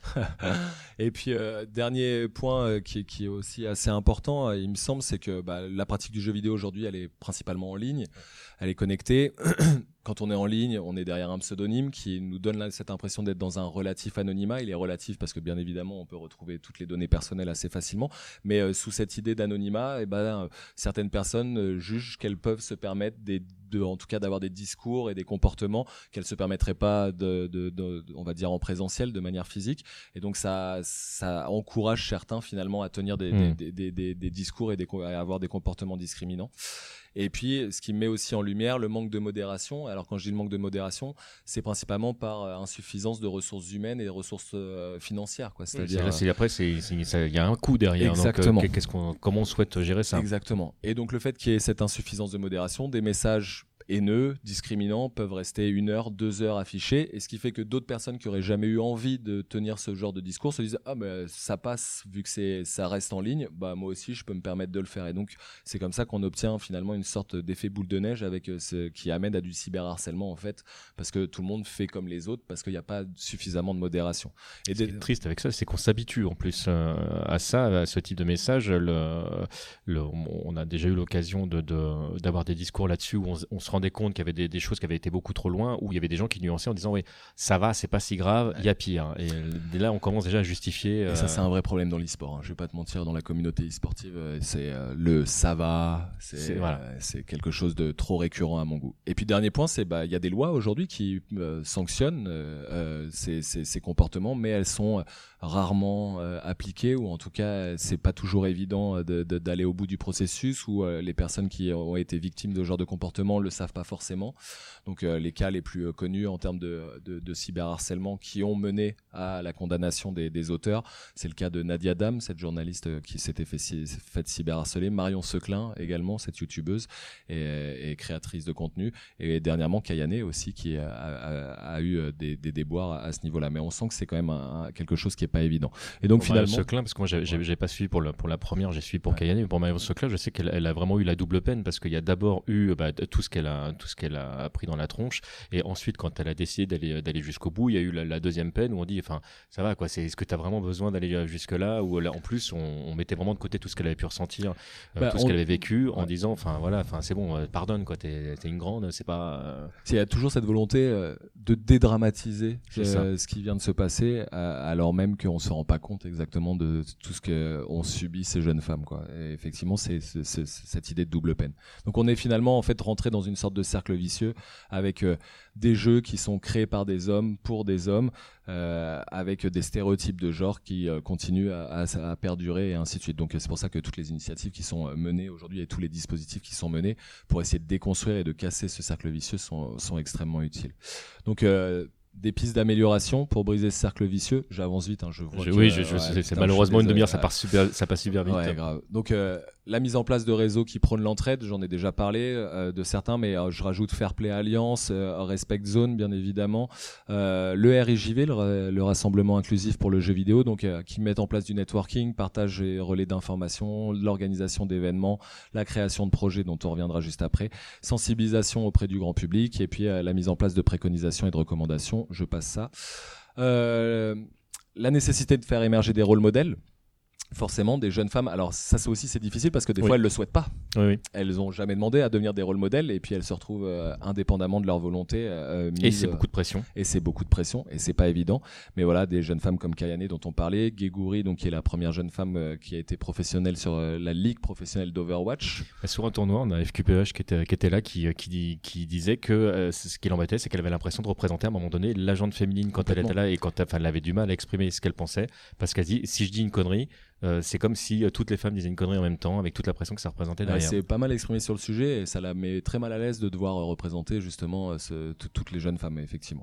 S7: Et puis euh, dernier point euh, qui, qui est aussi assez important, euh, il me semble, c'est que bah, la pratique du jeu vidéo aujourd'hui, elle est principalement en ligne, elle est connectée. Quand on est en ligne, on est derrière un pseudonyme qui nous donne là, cette impression d'être dans un relatif anonymat. Il est relatif parce que bien évidemment, on peut retrouver toutes les données personnelles assez facilement. Mais euh, sous cette idée d'anonymat, eh ben, euh, certaines personnes euh, jugent qu'elles peuvent se permettre des, de, en tout cas d'avoir des discours et des comportements qu'elles se permettraient pas de, de, de, de, on va dire en présentiel, de manière physique. Et donc ça, ça encourage certains finalement à tenir des, mmh. des, des, des, des discours et des, à avoir des comportements discriminants. Et puis, ce qui met aussi en lumière le manque de modération. Alors, quand je dis le manque de modération, c'est principalement par euh, insuffisance de ressources humaines et de ressources euh, financières, quoi. C'est-à-dire,
S6: oui, c'est, c'est, après, c'est, c'est, ça, y a un coût derrière.
S7: Exactement.
S6: Donc, euh, qu'est-ce qu'on, comment on souhaite gérer ça ?
S7: Exactement. Et donc, le fait qu'il y ait cette insuffisance de modération, des messages haineux, discriminants peuvent rester une heure, deux heures affichés, et ce qui fait que d'autres personnes qui auraient jamais eu envie de tenir ce genre de discours se disent ah mais ça passe vu que c'est ça reste en ligne, bah moi aussi je peux me permettre de le faire. Et donc c'est comme ça qu'on obtient finalement une sorte d'effet boule de neige avec ce qui amène à du cyberharcèlement en fait, parce que tout le monde fait comme les autres parce qu'il n'y a pas suffisamment de modération. Et
S6: ce qui est triste avec ça, c'est qu'on s'habitue en plus euh, à ça, à ce type de message. Le, le, on a déjà eu l'occasion de, de d'avoir des discours là-dessus où on, on se rendait compte qu'il y avait des, des choses qui avaient été beaucoup trop loin, où il y avait des gens qui nuançaient en disant oui ça va, c'est pas si grave, il y a pire. Et dès là on commence déjà à justifier.
S7: Et euh... ça c'est un vrai problème dans l'e-sport, hein. Je vais pas te mentir, dans la communauté e-sportive c'est euh, le ça va, c'est, c'est, voilà. euh, c'est quelque chose de trop récurrent à mon goût. Et puis dernier point, c'est bah il y a des lois aujourd'hui qui euh, sanctionnent euh, ces, ces, ces comportements, mais elles sont rarement euh, appliquées, ou en tout cas c'est pas toujours évident de, de, d'aller au bout du processus, où euh, les personnes qui ont été victimes de ce genre de comportement le savent pas forcément. Donc euh, les cas les plus euh, connus en termes de, de, de cyberharcèlement qui ont mené à la condamnation des, des auteurs, c'est le cas de Nadia Dam, cette journaliste qui s'était fait, fait cyberharceler, Marion Seclin également, cette youtubeuse et, et créatrice de contenu, et dernièrement Kayane aussi qui a, a, a eu des, des déboires à ce niveau-là. Mais on sent que c'est quand même un, un, quelque chose qui est pas évident. Et donc
S6: pour
S7: finalement,
S6: Marion Seclin, parce que moi j'ai, j'ai, j'ai pas suivi pour la, pour la première, j'ai suivi pour ouais. Kayane, mais pour Marion Seclin, je sais qu'elle elle a vraiment eu la double peine, parce qu'il y a d'abord eu bah, tout ce qu'elle a, tout ce qu'elle a pris dans la tronche, et ensuite quand elle a décidé d'aller, d'aller jusqu'au bout, il y a eu la, la deuxième peine où on dit, enfin, ça va quoi, c'est, est-ce que t'as vraiment besoin d'aller jusque là, ou là, en plus on, on mettait vraiment de côté tout ce qu'elle avait pu ressentir, euh,
S7: bah,
S6: tout
S7: on...
S6: ce qu'elle avait vécu, en
S7: ouais.
S6: disant, enfin voilà, enfin c'est bon, euh, pardonne quoi, t'es, t'es une grande, c'est pas. Euh...
S7: Il y a toujours cette volonté euh, de dédramatiser euh, ce qui vient de se passer, euh, alors même qu'on se rend pas compte exactement de tout ce que ont subi ces jeunes femmes, quoi. Et effectivement, c'est, c'est, c'est, c'est cette idée de double peine. Donc on est finalement en fait rentré dans une sorte de cercle vicieux avec euh, des jeux qui sont créés par des hommes pour des hommes, euh, avec des stéréotypes de genre qui euh, continuent à, à, à perdurer et ainsi de suite. Donc c'est pour ça que toutes les initiatives qui sont menées aujourd'hui et tous les dispositifs qui sont menés pour essayer de déconstruire et de casser ce cercle vicieux sont, sont extrêmement utiles. Donc euh, des pistes d'amélioration pour briser ce cercle vicieux. J'avance vite, hein, je vois.
S6: Je,
S7: que,
S6: oui, je, je,
S7: ouais,
S6: c'est,
S7: putain,
S6: c'est malheureusement une demi-heure, ça
S7: ouais.
S6: passe super, ça passe super vite.
S7: Ouais, grave. Donc euh, la mise en place de réseaux qui prônent l'entraide, j'en ai déjà parlé euh, de certains, mais euh, je rajoute Fairplay Alliance, euh, Respect Zone, bien évidemment, euh, le R I J V, le, le rassemblement inclusif pour le jeu vidéo, donc euh, qui met en place du networking, partage et relais d'informations, l'organisation d'événements, la création de projets dont on reviendra juste après, sensibilisation auprès du grand public, et puis euh, la mise en place de préconisations et de recommandations. Je passe ça. Euh, la nécessité de faire émerger des rôles modèles. Forcément, des jeunes femmes. Alors ça, c'est aussi c'est difficile parce que des
S6: oui.
S7: fois elles le souhaitent pas.
S6: Oui, oui.
S7: Elles ont jamais demandé à devenir des rôles modèles et puis elles se retrouvent euh, indépendamment de leur volonté. Euh, mises,
S6: et c'est beaucoup de pression.
S7: Et c'est beaucoup de pression et c'est pas évident. Mais voilà, des jeunes femmes comme Kayane dont on parlait, Geguri, donc qui est la première jeune femme euh, qui a été professionnelle sur euh, la ligue professionnelle d'Overwatch.
S6: Et sur un tournoi, on a F Q P H qui était qui était là, qui qui qui disait que euh, ce qui l'embêtait, c'est qu'elle avait l'impression de représenter à un moment donné l'agente féminine quand elle était là et quand enfin, elle avait du mal à exprimer ce qu'elle pensait parce qu'elle dit si je dis une connerie. Euh, c'est comme si euh, toutes les femmes disaient une connerie en même temps avec toute la pression que ça représentait derrière.
S7: Ouais, c'est pas mal exprimé sur le sujet et ça la met très mal à l'aise de devoir euh, représenter justement euh, ce, t- toutes les jeunes femmes effectivement.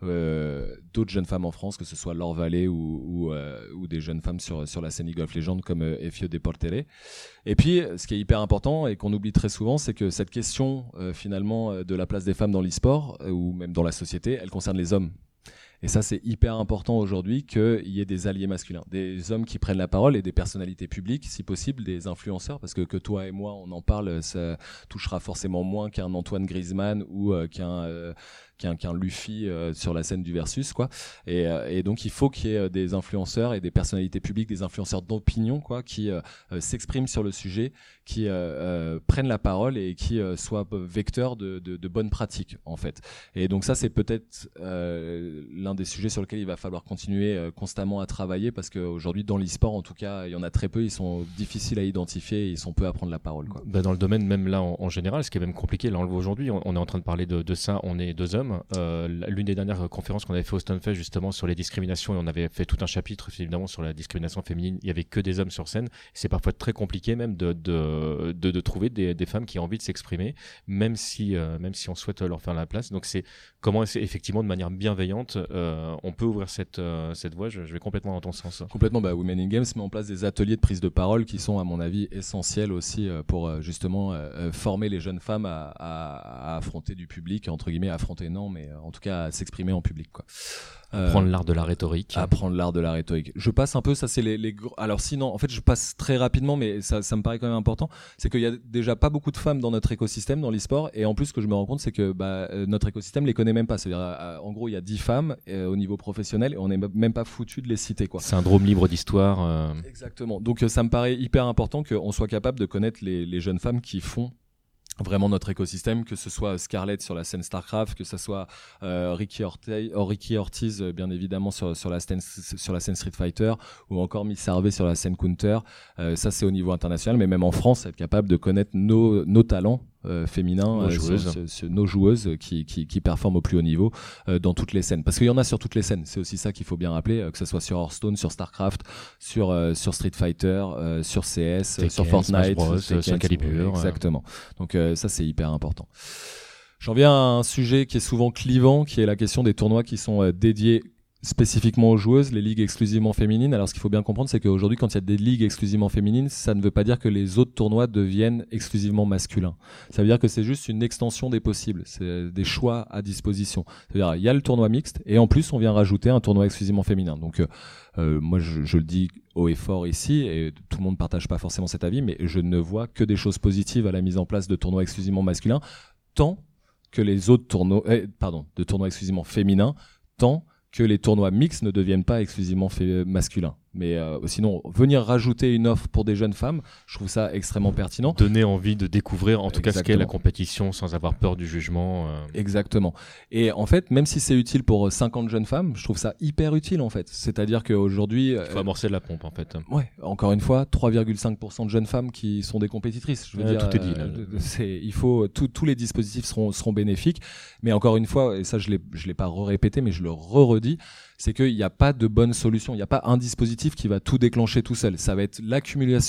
S7: Euh, d'autres jeunes femmes en France, que ce soit Laure Vallée ou, ou, euh, ou des jeunes femmes sur, sur la scène League of Legends comme euh, Effio Deportere. Et puis ce qui est hyper important et qu'on oublie très souvent, c'est que cette question euh, finalement euh, de la place des femmes dans l'e-sport euh, ou même dans la société, elle concerne les hommes. Et ça, c'est hyper important aujourd'hui qu'il y ait des alliés masculins, des hommes qui prennent la parole et des personnalités publiques, si possible, des influenceurs, parce que que toi et moi, on en parle, ça touchera forcément moins qu'un Antoine Griezmann ou euh, qu'un, euh, qu'un qu'un Luffy euh, sur la scène du Versus, quoi. Et, euh, et donc, il faut qu'il y ait des influenceurs et des personnalités publiques, des influenceurs d'opinion, quoi, qui euh, euh, s'expriment sur le sujet, qui euh, euh, prennent la parole et qui euh, soient vecteurs de, de, de bonnes pratiques, en fait. Et donc ça, c'est peut-être euh, l'un des sujets sur lesquels il va falloir continuer euh, constamment à travailler parce qu'aujourd'hui dans l'e-sport en tout cas il y en a très peu, ils sont difficiles à identifier et ils sont peu à prendre la parole, quoi.
S6: Bah dans le domaine même là en, en général, ce qui est même compliqué là on le voit aujourd'hui, on, on est en train de parler de, de ça, on est deux hommes. Euh, l'une des dernières conférences qu'on avait fait au Stunfest justement sur les discriminations et on avait fait tout un chapitre évidemment sur la discrimination féminine, il y avait que des hommes sur scène, c'est parfois très compliqué même de, de, de, de trouver des, des femmes qui ont envie de s'exprimer même si, euh, même si on souhaite leur faire la place. Donc c'est comment c'est effectivement de manière bienveillante euh, on peut ouvrir cette, euh, cette voie. Je, je vais complètement dans ton sens.
S7: Complètement. Bah, Women in Games met en place des ateliers de prise de parole qui sont à mon avis essentiels aussi euh, pour euh, justement euh, former les jeunes femmes à, à, à affronter du public, entre guillemets, affronter non, mais euh, en tout cas à s'exprimer en public, quoi.
S6: Apprendre euh, l'art de la rhétorique.
S7: Apprendre l'art de la rhétorique. Je passe un peu, ça c'est les, les gros... Alors sinon, en fait, je passe très rapidement, mais ça, ça me paraît quand même important. C'est qu'il y a déjà pas beaucoup de femmes dans notre écosystème, dans l'e-sport, et en plus, ce que je me rends compte, c'est que bah, notre écosystème les connaît même pas. C'est-à-dire, euh, en gros, il y a dix femmes euh, au niveau professionnel, et on n'est même pas foutu de les citer, quoi.
S6: Syndrome libre d'histoire. Euh...
S7: Exactement. Donc, euh, ça me paraît hyper important qu'on soit capable de connaître les, les jeunes femmes qui font vraiment notre écosystème, que ce soit Scarlett sur la scène Starcraft, que ce soit euh, Ricky, Orte- oh, Ricky Ortiz bien évidemment sur, sur, la scène, sur la scène Street Fighter, ou encore Miss Harvey sur la scène Counter. Euh, ça c'est au niveau international, mais même en France, être capable de connaître nos, nos talents euh, féminins,
S6: nos
S7: euh,
S6: joueuses,
S7: sur, sur, sur nos joueuses qui, qui, qui performent au plus haut niveau euh, dans toutes les scènes. Parce qu'il y en a sur toutes les scènes, c'est aussi ça qu'il faut bien rappeler, euh, que ce soit sur Hearthstone, sur Starcraft, sur, euh, sur Street Fighter, euh, sur C S,
S6: Tekken,
S7: sur Fortnite,
S6: Bros,
S7: Tekken,
S6: sur Calibur.
S7: Exactement. Donc euh, ça c'est hyper important. J'en viens à un sujet qui est souvent clivant, qui est la question des tournois qui sont euh, dédiés spécifiquement aux joueuses, les ligues exclusivement féminines. Alors ce qu'il faut bien comprendre, c'est qu'aujourd'hui, quand il y a des ligues exclusivement féminines, ça ne veut pas dire que les autres tournois deviennent exclusivement masculins. Ça veut dire que c'est juste une extension des possibles, c'est des choix à disposition. C'est-à-dire, il y a le tournoi mixte, et en plus, on vient rajouter un tournoi exclusivement féminin. Donc, euh, euh, moi, je, je le dis haut et fort ici, et tout le monde ne partage pas forcément cet avis, mais je ne vois que des choses positives à la mise en place de tournois exclusivement masculins, tant que les autres tournois, eh, pardon, de tournois exclusivement féminins, tant que les tournois mixtes ne deviennent pas exclusivement fait- masculins. Mais euh, sinon, venir rajouter une offre pour des jeunes femmes, je trouve ça extrêmement pertinent.
S6: Donner envie de découvrir, en tout
S7: Exactement.
S6: cas, ce qu'est la compétition sans avoir peur du jugement. Euh...
S7: Exactement. Et en fait, même si c'est utile pour cinquante jeunes femmes, je trouve ça hyper utile en fait. C'est-à-dire qu'aujourd'hui...
S6: Il faut euh, amorcer la pompe en fait.
S7: Ouais, encore une fois, trois virgule cinq pour cent de jeunes femmes qui sont des compétitrices. Je veux
S6: euh,
S7: dire,
S6: tout est dit là.
S7: Euh, c'est, il faut, tout, tous les dispositifs seront, seront bénéfiques. Mais encore une fois, et ça je l'ai, je l'ai pas répété, mais je le re-redis, c'est qu'il n'y a pas de bonne solution. Il n'y a pas un dispositif qui va tout déclencher tout seul. Ça va être l'accumulation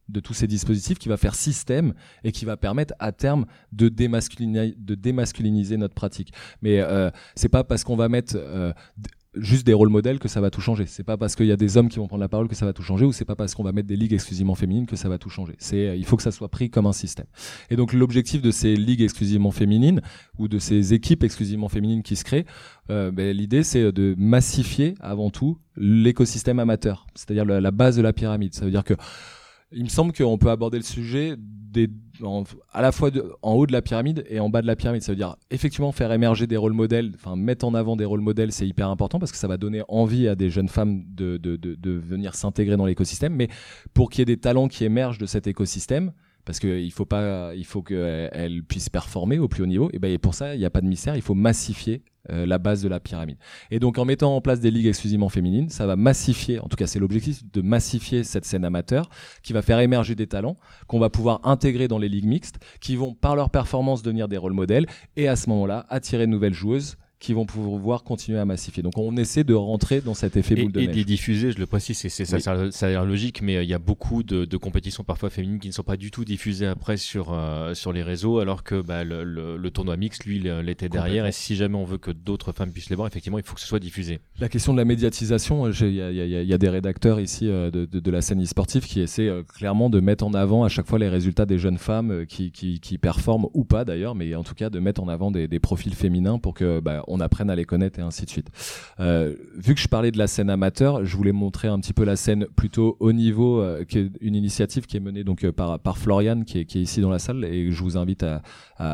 S7: de tous ces dispositifs qui va faire système et qui va permettre à terme de démasculiniser, de démasculiniser notre pratique. Mais euh, c'est pas parce qu'on va mettre euh, d- juste des rôles modèles que ça va tout changer. C'est pas parce qu'il y a des hommes qui vont prendre la parole que ça va tout changer, ou c'est pas parce qu'on va mettre des ligues exclusivement féminines que ça va tout changer. C'est, il faut que ça soit pris comme un système. Et donc l'objectif de ces ligues exclusivement féminines ou de ces équipes exclusivement féminines qui se créent, euh, ben, l'idée c'est de massifier avant tout l'écosystème amateur, c'est-à-dire la, la base de la pyramide. Ça veut dire que il me semble qu'on peut aborder le sujet des, en, à la fois de, en haut de la pyramide et en bas de la pyramide. Ça veut dire effectivement faire émerger des rôles modèles, enfin mettre en avant des rôles modèles, c'est hyper important parce que ça va donner envie à des jeunes femmes de, de, de, de venir s'intégrer dans l'écosystème. Mais pour qu'il y ait des talents qui émergent de cet écosystème, parce qu'il faut pas, il faut qu'elles puissent performer au plus haut niveau. Et ben et pour ça, il n'y a pas de mystère, il faut massifier euh, la base de la pyramide. Et donc en mettant en place des ligues exclusivement féminines, ça va massifier, en tout cas c'est l'objectif, de massifier cette scène amateur, qui va faire émerger des talents qu'on va pouvoir intégrer dans les ligues mixtes, qui vont par leur performance devenir des rôles modèles, et à ce moment-là attirer de nouvelles joueuses qui vont pouvoir continuer à massifier. Donc on essaie de rentrer dans cet effet boule de
S6: et,
S7: neige.
S6: Et les diffuser, je le précise, c'est, c'est,
S7: oui.
S6: ça, ça a l'air logique, mais il euh, y a beaucoup de, de compétitions parfois féminines qui ne sont pas du tout diffusées après sur, euh, sur les réseaux, alors que bah, le, le, le tournoi mixte, lui, l'était derrière. Et si jamais on veut que d'autres femmes puissent les voir, effectivement, il faut que ce soit diffusé. La
S7: question de la médiatisation, il y, y, y, y a des rédacteurs ici euh, de, de, de la scène e-sportive qui essaient euh, clairement de mettre en avant à chaque fois les résultats des jeunes femmes euh, qui, qui, qui performent ou pas d'ailleurs, mais en tout cas de mettre en avant des, des profils féminins pour que bah, on apprenne à les connaître et ainsi de suite. Euh, vu que je parlais de la scène amateur, je voulais montrer un petit peu la scène plutôt haut niveau, euh, qui est une initiative qui est menée donc euh, par par Florian qui est qui est ici dans la salle et je vous invite à,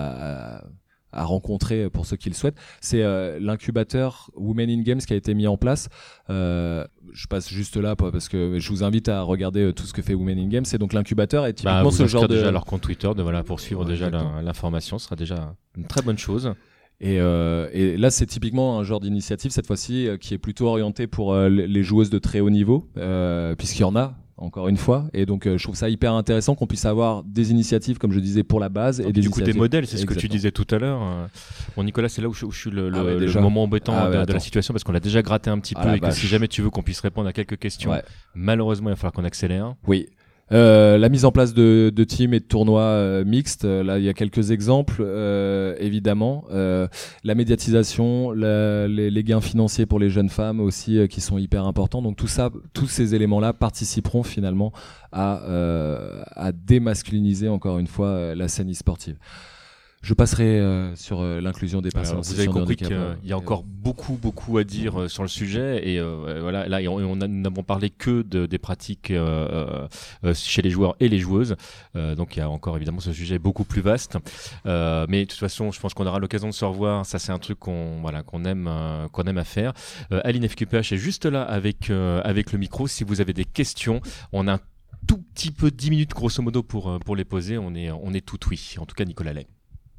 S7: à, à à rencontrer pour ceux qui le souhaitent. C'est euh, l'incubateur Women in Games qui a été mis en place. Euh, je passe juste là parce que je vous invite à regarder tout ce que fait Women in Games. C'est donc l'incubateur et typiquement
S6: bah,
S7: ce genre de
S6: déjà leur compte Twitter de voilà pour suivre ouais, déjà la, l'information, ce sera déjà une très bonne chose.
S7: Et, euh, et là, c'est typiquement un genre d'initiative, cette fois-ci, euh, qui est plutôt orienté pour euh, les joueuses de très haut niveau, euh, puisqu'il y en a, encore une fois. Et donc, euh, je trouve ça hyper intéressant qu'on puisse avoir des initiatives, comme je disais, pour la base.
S6: Donc,
S7: et des
S6: du coup, des modèles, c'est
S7: Exactement.
S6: Ce que tu disais tout à l'heure. Bon, Nicolas, c'est là où je, où je suis le,
S7: ah ouais,
S6: le, le moment embêtant
S7: ah ouais,
S6: de, de la situation, parce qu'on l'a déjà gratté un petit
S7: ah
S6: peu, et
S7: vache.
S6: que si jamais tu veux qu'on puisse répondre à quelques questions, ouais. malheureusement, il va falloir qu'on accélère.
S7: Oui. Euh, la mise en place de, de teams et de tournois euh, mixtes, euh, là il y a quelques exemples euh, évidemment. Euh, la médiatisation, la, les, les gains financiers pour les jeunes femmes aussi euh, qui sont hyper importants. Donc tout ça, tous ces éléments-là participeront finalement à, euh, à démasculiniser encore une fois euh, la scène e-sportive. Je passerai euh, sur euh, l'inclusion des personnes en situation de handicap.
S6: Vous avez compris qu'il y a encore beaucoup, beaucoup à dire euh, sur le sujet. Et euh, voilà, là, on, on a, nous n'avons parlé que de, des pratiques euh, euh, chez les joueurs et les joueuses. Euh, donc, il y a encore évidemment ce sujet beaucoup plus vaste. Euh, mais de toute façon, je pense qu'on aura l'occasion de se revoir. Ça, c'est un truc qu'on, voilà, qu'on aime, euh, qu'on aime à faire. Euh, Aline F Q P H est juste là avec, euh, avec le micro. Si vous avez des questions, on a un tout petit peu, dix minutes grosso modo pour, pour les poser. On est, on est tout oui. En tout cas, Nicolas Lay.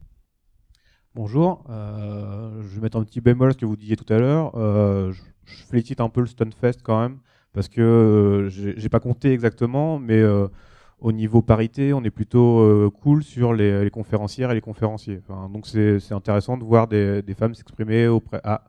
S1: Bonjour, euh, je vais mettre un petit bémol à ce que vous disiez tout à l'heure. Euh, je, je félicite un peu le Stunfest quand même, parce que euh, j'ai, j'ai pas compté exactement, mais euh, au niveau parité, on est plutôt euh, cool sur les, les conférencières et les conférenciers. Enfin, donc c'est, c'est intéressant de voir des, des femmes s'exprimer auprès... Ah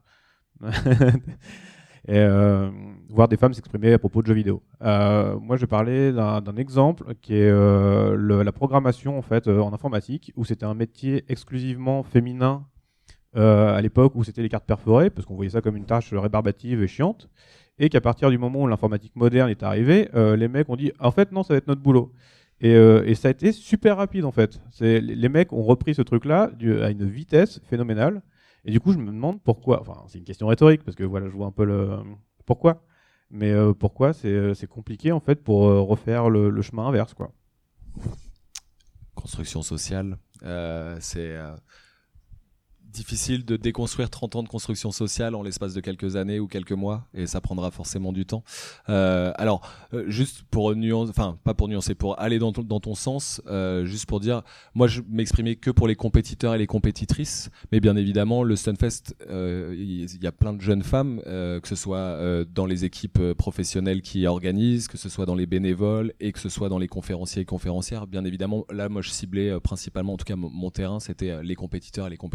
S1: et euh, voir des femmes s'exprimer à propos de jeux vidéo. Euh, moi, je parlais d'un, d'un exemple qui est euh, le, la programmation en fait euh, en informatique, où c'était un métier exclusivement féminin euh, à l'époque où c'était les cartes perforées, parce qu'on voyait ça comme une tâche rébarbative et chiante, et qu'à partir du moment où l'informatique moderne est arrivée, euh, les mecs ont dit en fait non, ça va être notre boulot. Et, euh, et ça a été super rapide en fait. C'est, les mecs ont repris ce truc-là du, à une vitesse phénoménale. Et du coup, je me demande pourquoi, enfin, c'est une question rhétorique, parce que voilà, je vois un peu le pourquoi, mais euh, pourquoi c'est, c'est compliqué, en fait, pour euh, refaire le, le chemin inverse, quoi.
S7: Construction sociale, euh, c'est euh, difficile de déconstruire trente ans de construction sociale en l'espace de quelques années ou quelques mois, et ça prendra forcément du temps. Euh, alors, euh, juste pour nuancer, enfin, pas pour nuancer, pour aller dans ton, dans ton sens, euh, juste pour dire, moi je m'exprimais que pour les compétiteurs et les compétitrices, mais bien évidemment, le Stunfest, euh, il y a plein de jeunes femmes, euh, que ce soit euh, dans les équipes professionnelles qui organisent, que ce soit dans les bénévoles, et que ce soit dans les conférenciers et conférencières. Bien évidemment, là, moi je ciblais euh, principalement, en tout cas mon, mon terrain, c'était euh, les compétiteurs et les compétitrices.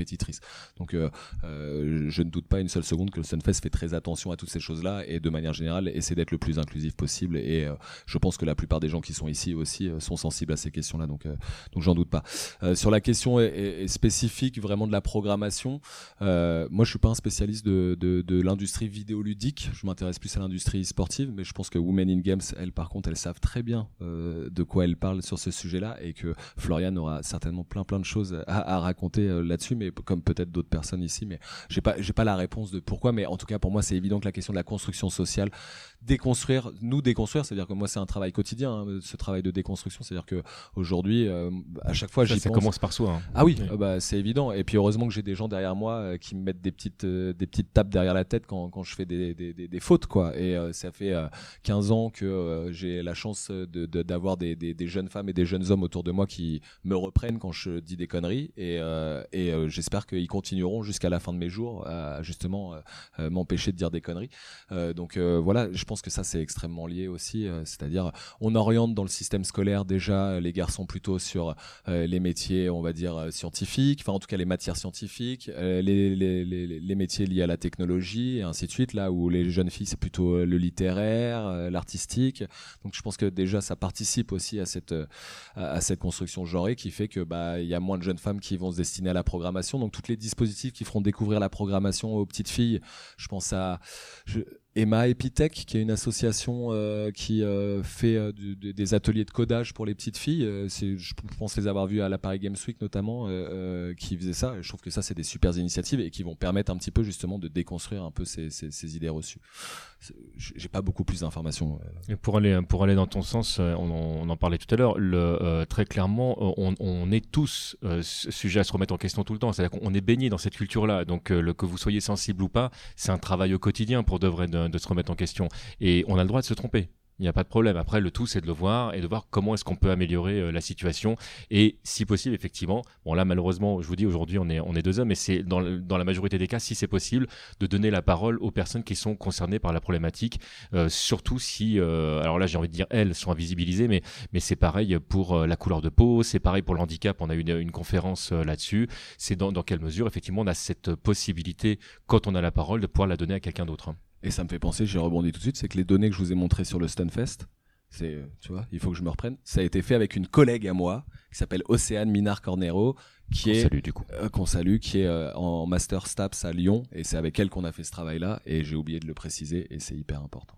S7: Donc euh, euh, je ne doute pas une seule seconde que le Stunfest fait très attention à toutes ces choses-là et de manière générale essaie d'être le plus inclusif possible. Et euh, je pense que la plupart des gens qui sont ici aussi euh, sont sensibles à ces questions-là. Donc, euh, donc j'en doute pas. Euh, sur la question est, est, est spécifique vraiment de la programmation, euh, moi je suis pas un spécialiste de, de, de l'industrie vidéoludique. Je m'intéresse plus à l'industrie sportive, mais je pense que Women in Games, elles par contre, elles savent très bien euh, de quoi elles parlent sur ce sujet-là et que Florian aura certainement plein plein de choses à, à raconter euh, là-dessus, mais comme peut-être d'autres personnes ici. Mais j'ai pas j'ai pas la réponse de pourquoi, mais en tout cas pour moi c'est évident que la question de la construction sociale, déconstruire, nous déconstruire, c'est-à-dire que moi c'est un travail quotidien, hein, ce travail de déconstruction, c'est-à-dire que aujourd'hui, euh, à chaque fois,
S6: ça,
S7: j'y
S6: ça
S7: pense.
S6: commence par soi. Hein.
S7: Ah oui,
S6: oui.
S7: Euh, bah, c'est évident. Et puis heureusement que j'ai des gens derrière moi euh, qui me mettent des petites, euh, des petites tapes derrière la tête quand, quand je fais des, des, des, des fautes, quoi. Et euh, ça fait euh, quinze ans que euh, j'ai la chance de, de, d'avoir des, des, des jeunes femmes et des jeunes hommes autour de moi qui me reprennent quand je dis des conneries. Et, euh, et euh, j'espère qu'ils continueront jusqu'à la fin de mes jours à justement euh, m'empêcher de dire des conneries. Euh, donc euh, voilà, je pense que ça c'est extrêmement lié aussi. Euh, c'est-à-dire, on oriente dans le système scolaire déjà les garçons plutôt sur euh, les métiers, on va dire euh, scientifiques, enfin en tout cas les matières scientifiques, euh, les, les, les, les métiers liés à la technologie et ainsi de suite, là où les jeunes filles c'est plutôt euh, le littéraire, euh, l'artistique. Donc je pense que déjà ça participe aussi à cette euh, à cette construction genrée qui fait que bah il y a moins de jeunes femmes qui vont se destiner à la programmation. Donc tous les dispositifs qui feront découvrir la programmation aux petites filles, je pense à je, Emma Epitech, qui est une association euh, qui euh, fait euh, du, de, des ateliers de codage pour les petites filles. Euh, c'est, je pense les avoir vus à la Paris Games Week notamment, euh, euh, qui faisaient ça. Et je trouve que ça, c'est des super initiatives et qui vont permettre un petit peu justement de déconstruire un peu ces, ces, ces idées reçues. C'est, j'ai pas beaucoup plus d'informations. Euh.
S6: Et pour aller pour aller dans ton sens, on, on en parlait tout à l'heure. Le, euh, très clairement, on, on est tous euh, sujets à se remettre en question tout le temps. C'est-à-dire qu'on est baigné dans cette culture-là. Donc euh, le, que vous soyez sensible ou pas, c'est un travail au quotidien pour de vrai de, de se remettre en question. Et on a le droit de se tromper. Il n'y a pas de problème. Après, le tout, c'est de le voir et de voir comment est-ce qu'on peut améliorer euh, la situation. Et si possible, effectivement, bon là, malheureusement, je vous dis, aujourd'hui, on est, on est deux hommes, mais c'est dans, dans la majorité des cas, si c'est possible, de donner la parole aux personnes qui sont concernées par la problématique. Euh, surtout si, euh, alors là, j'ai envie de dire, elles sont invisibilisées, mais, mais c'est pareil pour euh, la couleur de peau, c'est pareil pour le handicap. On a eu une, une conférence euh, là-dessus. C'est dans, dans quelle mesure, effectivement, on a cette possibilité, quand on a la parole, de pouvoir la donner à quelqu'un d'autre. Hein.
S7: Et ça me fait penser, j'ai rebondi tout de suite, c'est que les données que je vous ai montrées sur le Stunfest, c'est, tu vois, il faut que je me reprenne. Ça a été fait avec une collègue à moi qui s'appelle Océane Minard-Cornero, qui
S6: qu'on
S7: est
S6: salue, du coup.
S7: Euh, qu'on salue, qui est euh, en master STAPS à Lyon, et c'est avec elle qu'on a fait ce travail-là. Et j'ai oublié de le préciser, et c'est hyper important.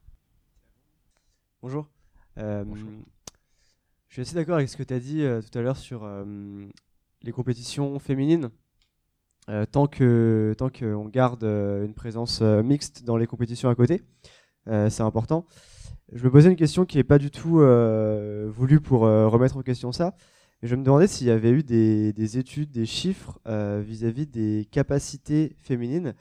S8: Bonjour. Euh,
S7: Bonjour.
S8: Je suis assez d'accord avec ce que tu as dit euh, tout à l'heure sur euh, les compétitions féminines. Euh, tant que tant qu'on garde euh, une présence euh, mixte dans les compétitions à côté, euh, c'est important. Je me posais une question qui n'est pas du tout euh, voulue pour euh, remettre en question ça. Mais je me demandais s'il y avait eu des, des études, des chiffres euh, vis-à-vis des capacités féminines.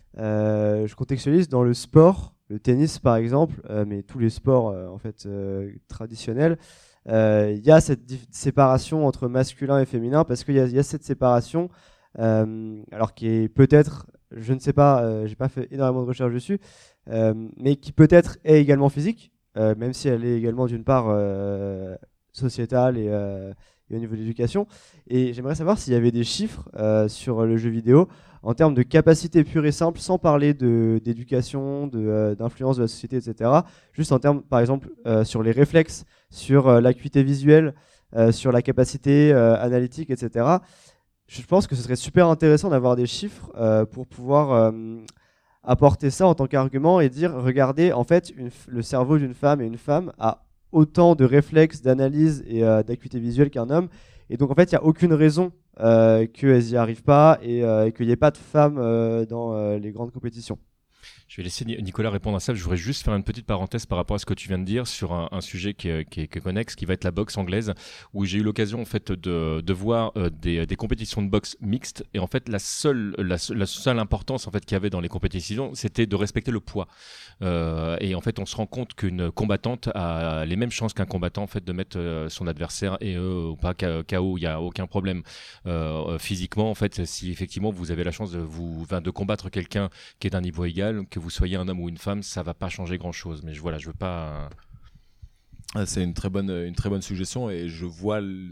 S8: Euh, je contextualise dans le sport, le tennis par exemple, euh, mais tous les sports euh, en fait euh, traditionnels. Il euh, y a cette dif- séparation entre masculin et féminin parce qu'il y, y a cette séparation. Euh, alors qui est peut-être, je ne sais pas, euh, j'ai pas fait énormément de recherches dessus, euh, mais qui peut-être est également physique, euh, même si elle est également d'une part euh, sociétale et, euh, et au niveau de l'éducation. Et j'aimerais savoir s'il y avait des chiffres euh, sur le jeu vidéo en termes de capacité pure et simple, sans parler de, d'éducation, de, euh, d'influence de la société, et cetera. Juste en termes, par exemple, euh, sur les réflexes, sur euh, l'acuité visuelle, euh, sur la capacité euh, analytique, et cetera. Je pense que ce serait super intéressant d'avoir des chiffres euh, pour pouvoir euh, apporter ça en tant qu'argument et dire, regardez, en fait, une, le cerveau d'une femme et une femme a autant de réflexes, d'analyse et euh, d'acuité visuelle qu'un homme. Et donc, en fait, il n'y a aucune raison euh, qu'elles n'y arrivent pas et, euh, et qu'il n'y ait pas de femmes euh, dans euh, les grandes compétitions.
S6: Je vais laisser Nicolas répondre à ça. Je voudrais juste faire une petite parenthèse par rapport à ce que tu viens de dire sur un, un sujet qui est, qui, est, qui est connexe, qui va être la boxe anglaise, où j'ai eu l'occasion en fait de, de voir euh, des, des compétitions de boxe mixtes. Et en fait, la seule, la, la seule importance en fait qu'il y avait dans les compétitions, c'était de respecter le poids. Euh, et en fait, on se rend compte qu'une combattante a les mêmes chances qu'un combattant en fait de mettre euh, son adversaire et eux ou pas K O. Il y a aucun problème euh, physiquement en fait. Si effectivement vous avez la chance de vous, de combattre quelqu'un qui est d'un niveau égal, que vous soyez un homme ou une femme, ça va pas changer grand chose. Mais je, voilà, je veux pas.
S7: C'est une très bonne, une très bonne suggestion et je vois,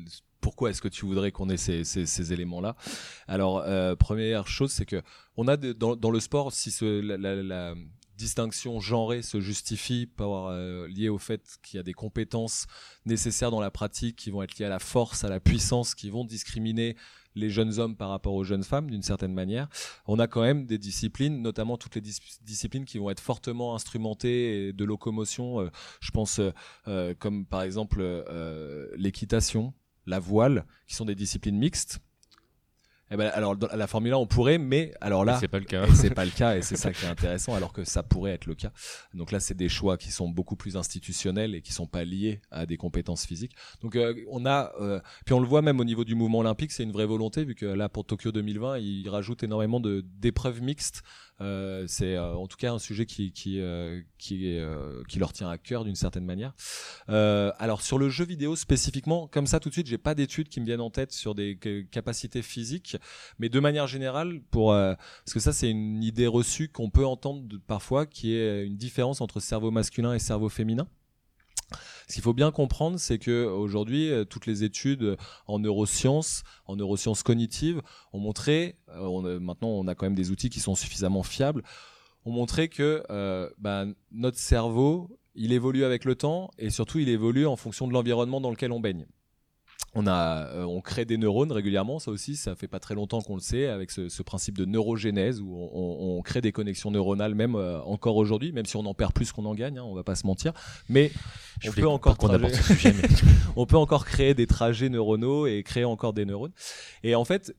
S7: pourquoi est-ce que tu voudrais qu'on ait ces, ces, ces éléments-là? Alors, euh, première chose, c'est que on a de, dans, dans le sport, si ce, la, la, la distinction genrée se justifie par euh, liée au fait qu'il y a des compétences nécessaires dans la pratique qui vont être liées à la force, à la puissance, qui vont discriminer les jeunes hommes par rapport aux jeunes femmes d'une certaine manière. On a quand même des disciplines, notamment toutes les dis- disciplines qui vont être fortement instrumentées et de locomotion. Euh, je pense euh, euh, comme par exemple euh, l'équitation, la voile, qui sont des disciplines mixtes. Eh ben, alors dans la Formule un on pourrait, mais alors là
S6: et c'est pas le cas.
S7: et c'est pas le cas et c'est ça qui est intéressant, alors que ça pourrait être le cas. Donc là c'est des choix qui sont beaucoup plus institutionnels et qui sont pas liés à des compétences physiques. Donc euh, on a euh, puis on le voit même au niveau du mouvement olympique, c'est une vraie volonté, vu que là pour Tokyo deux mille vingt ils rajoutent énormément de d'épreuves mixtes. Euh, c'est euh, en tout cas un sujet qui qui euh, qui est, euh, qui leur tient à cœur d'une certaine manière. Euh, alors sur le jeu vidéo spécifiquement, comme ça tout de suite, j'ai pas d'études qui me viennent en tête sur des que, capacités physiques, mais de manière générale, pour euh, parce que ça c'est une idée reçue qu'on peut entendre de, parfois, qui est une différence entre cerveau masculin et cerveau féminin. Ce qu'il faut bien comprendre, c'est que aujourd'hui, toutes les études en neurosciences, en neurosciences cognitives, ont montré, euh, on a, maintenant on a quand même des outils qui sont suffisamment fiables, ont montré que euh, bah, notre cerveau, il évolue avec le temps et surtout il évolue en fonction de l'environnement dans lequel on baigne. On a, euh, on crée des neurones régulièrement, ça aussi, ça fait pas très longtemps qu'on le sait, avec ce, ce principe de neurogénèse où on, on, on crée des connexions neuronales même euh, encore aujourd'hui, même si on en perd plus qu'on en gagne, hein, on va pas se mentir. Mais
S6: Je
S7: on peut encore
S6: qu'on aborde ce sujet, mais...
S7: on peut encore créer des trajets neuronaux et créer encore des neurones. Et en fait,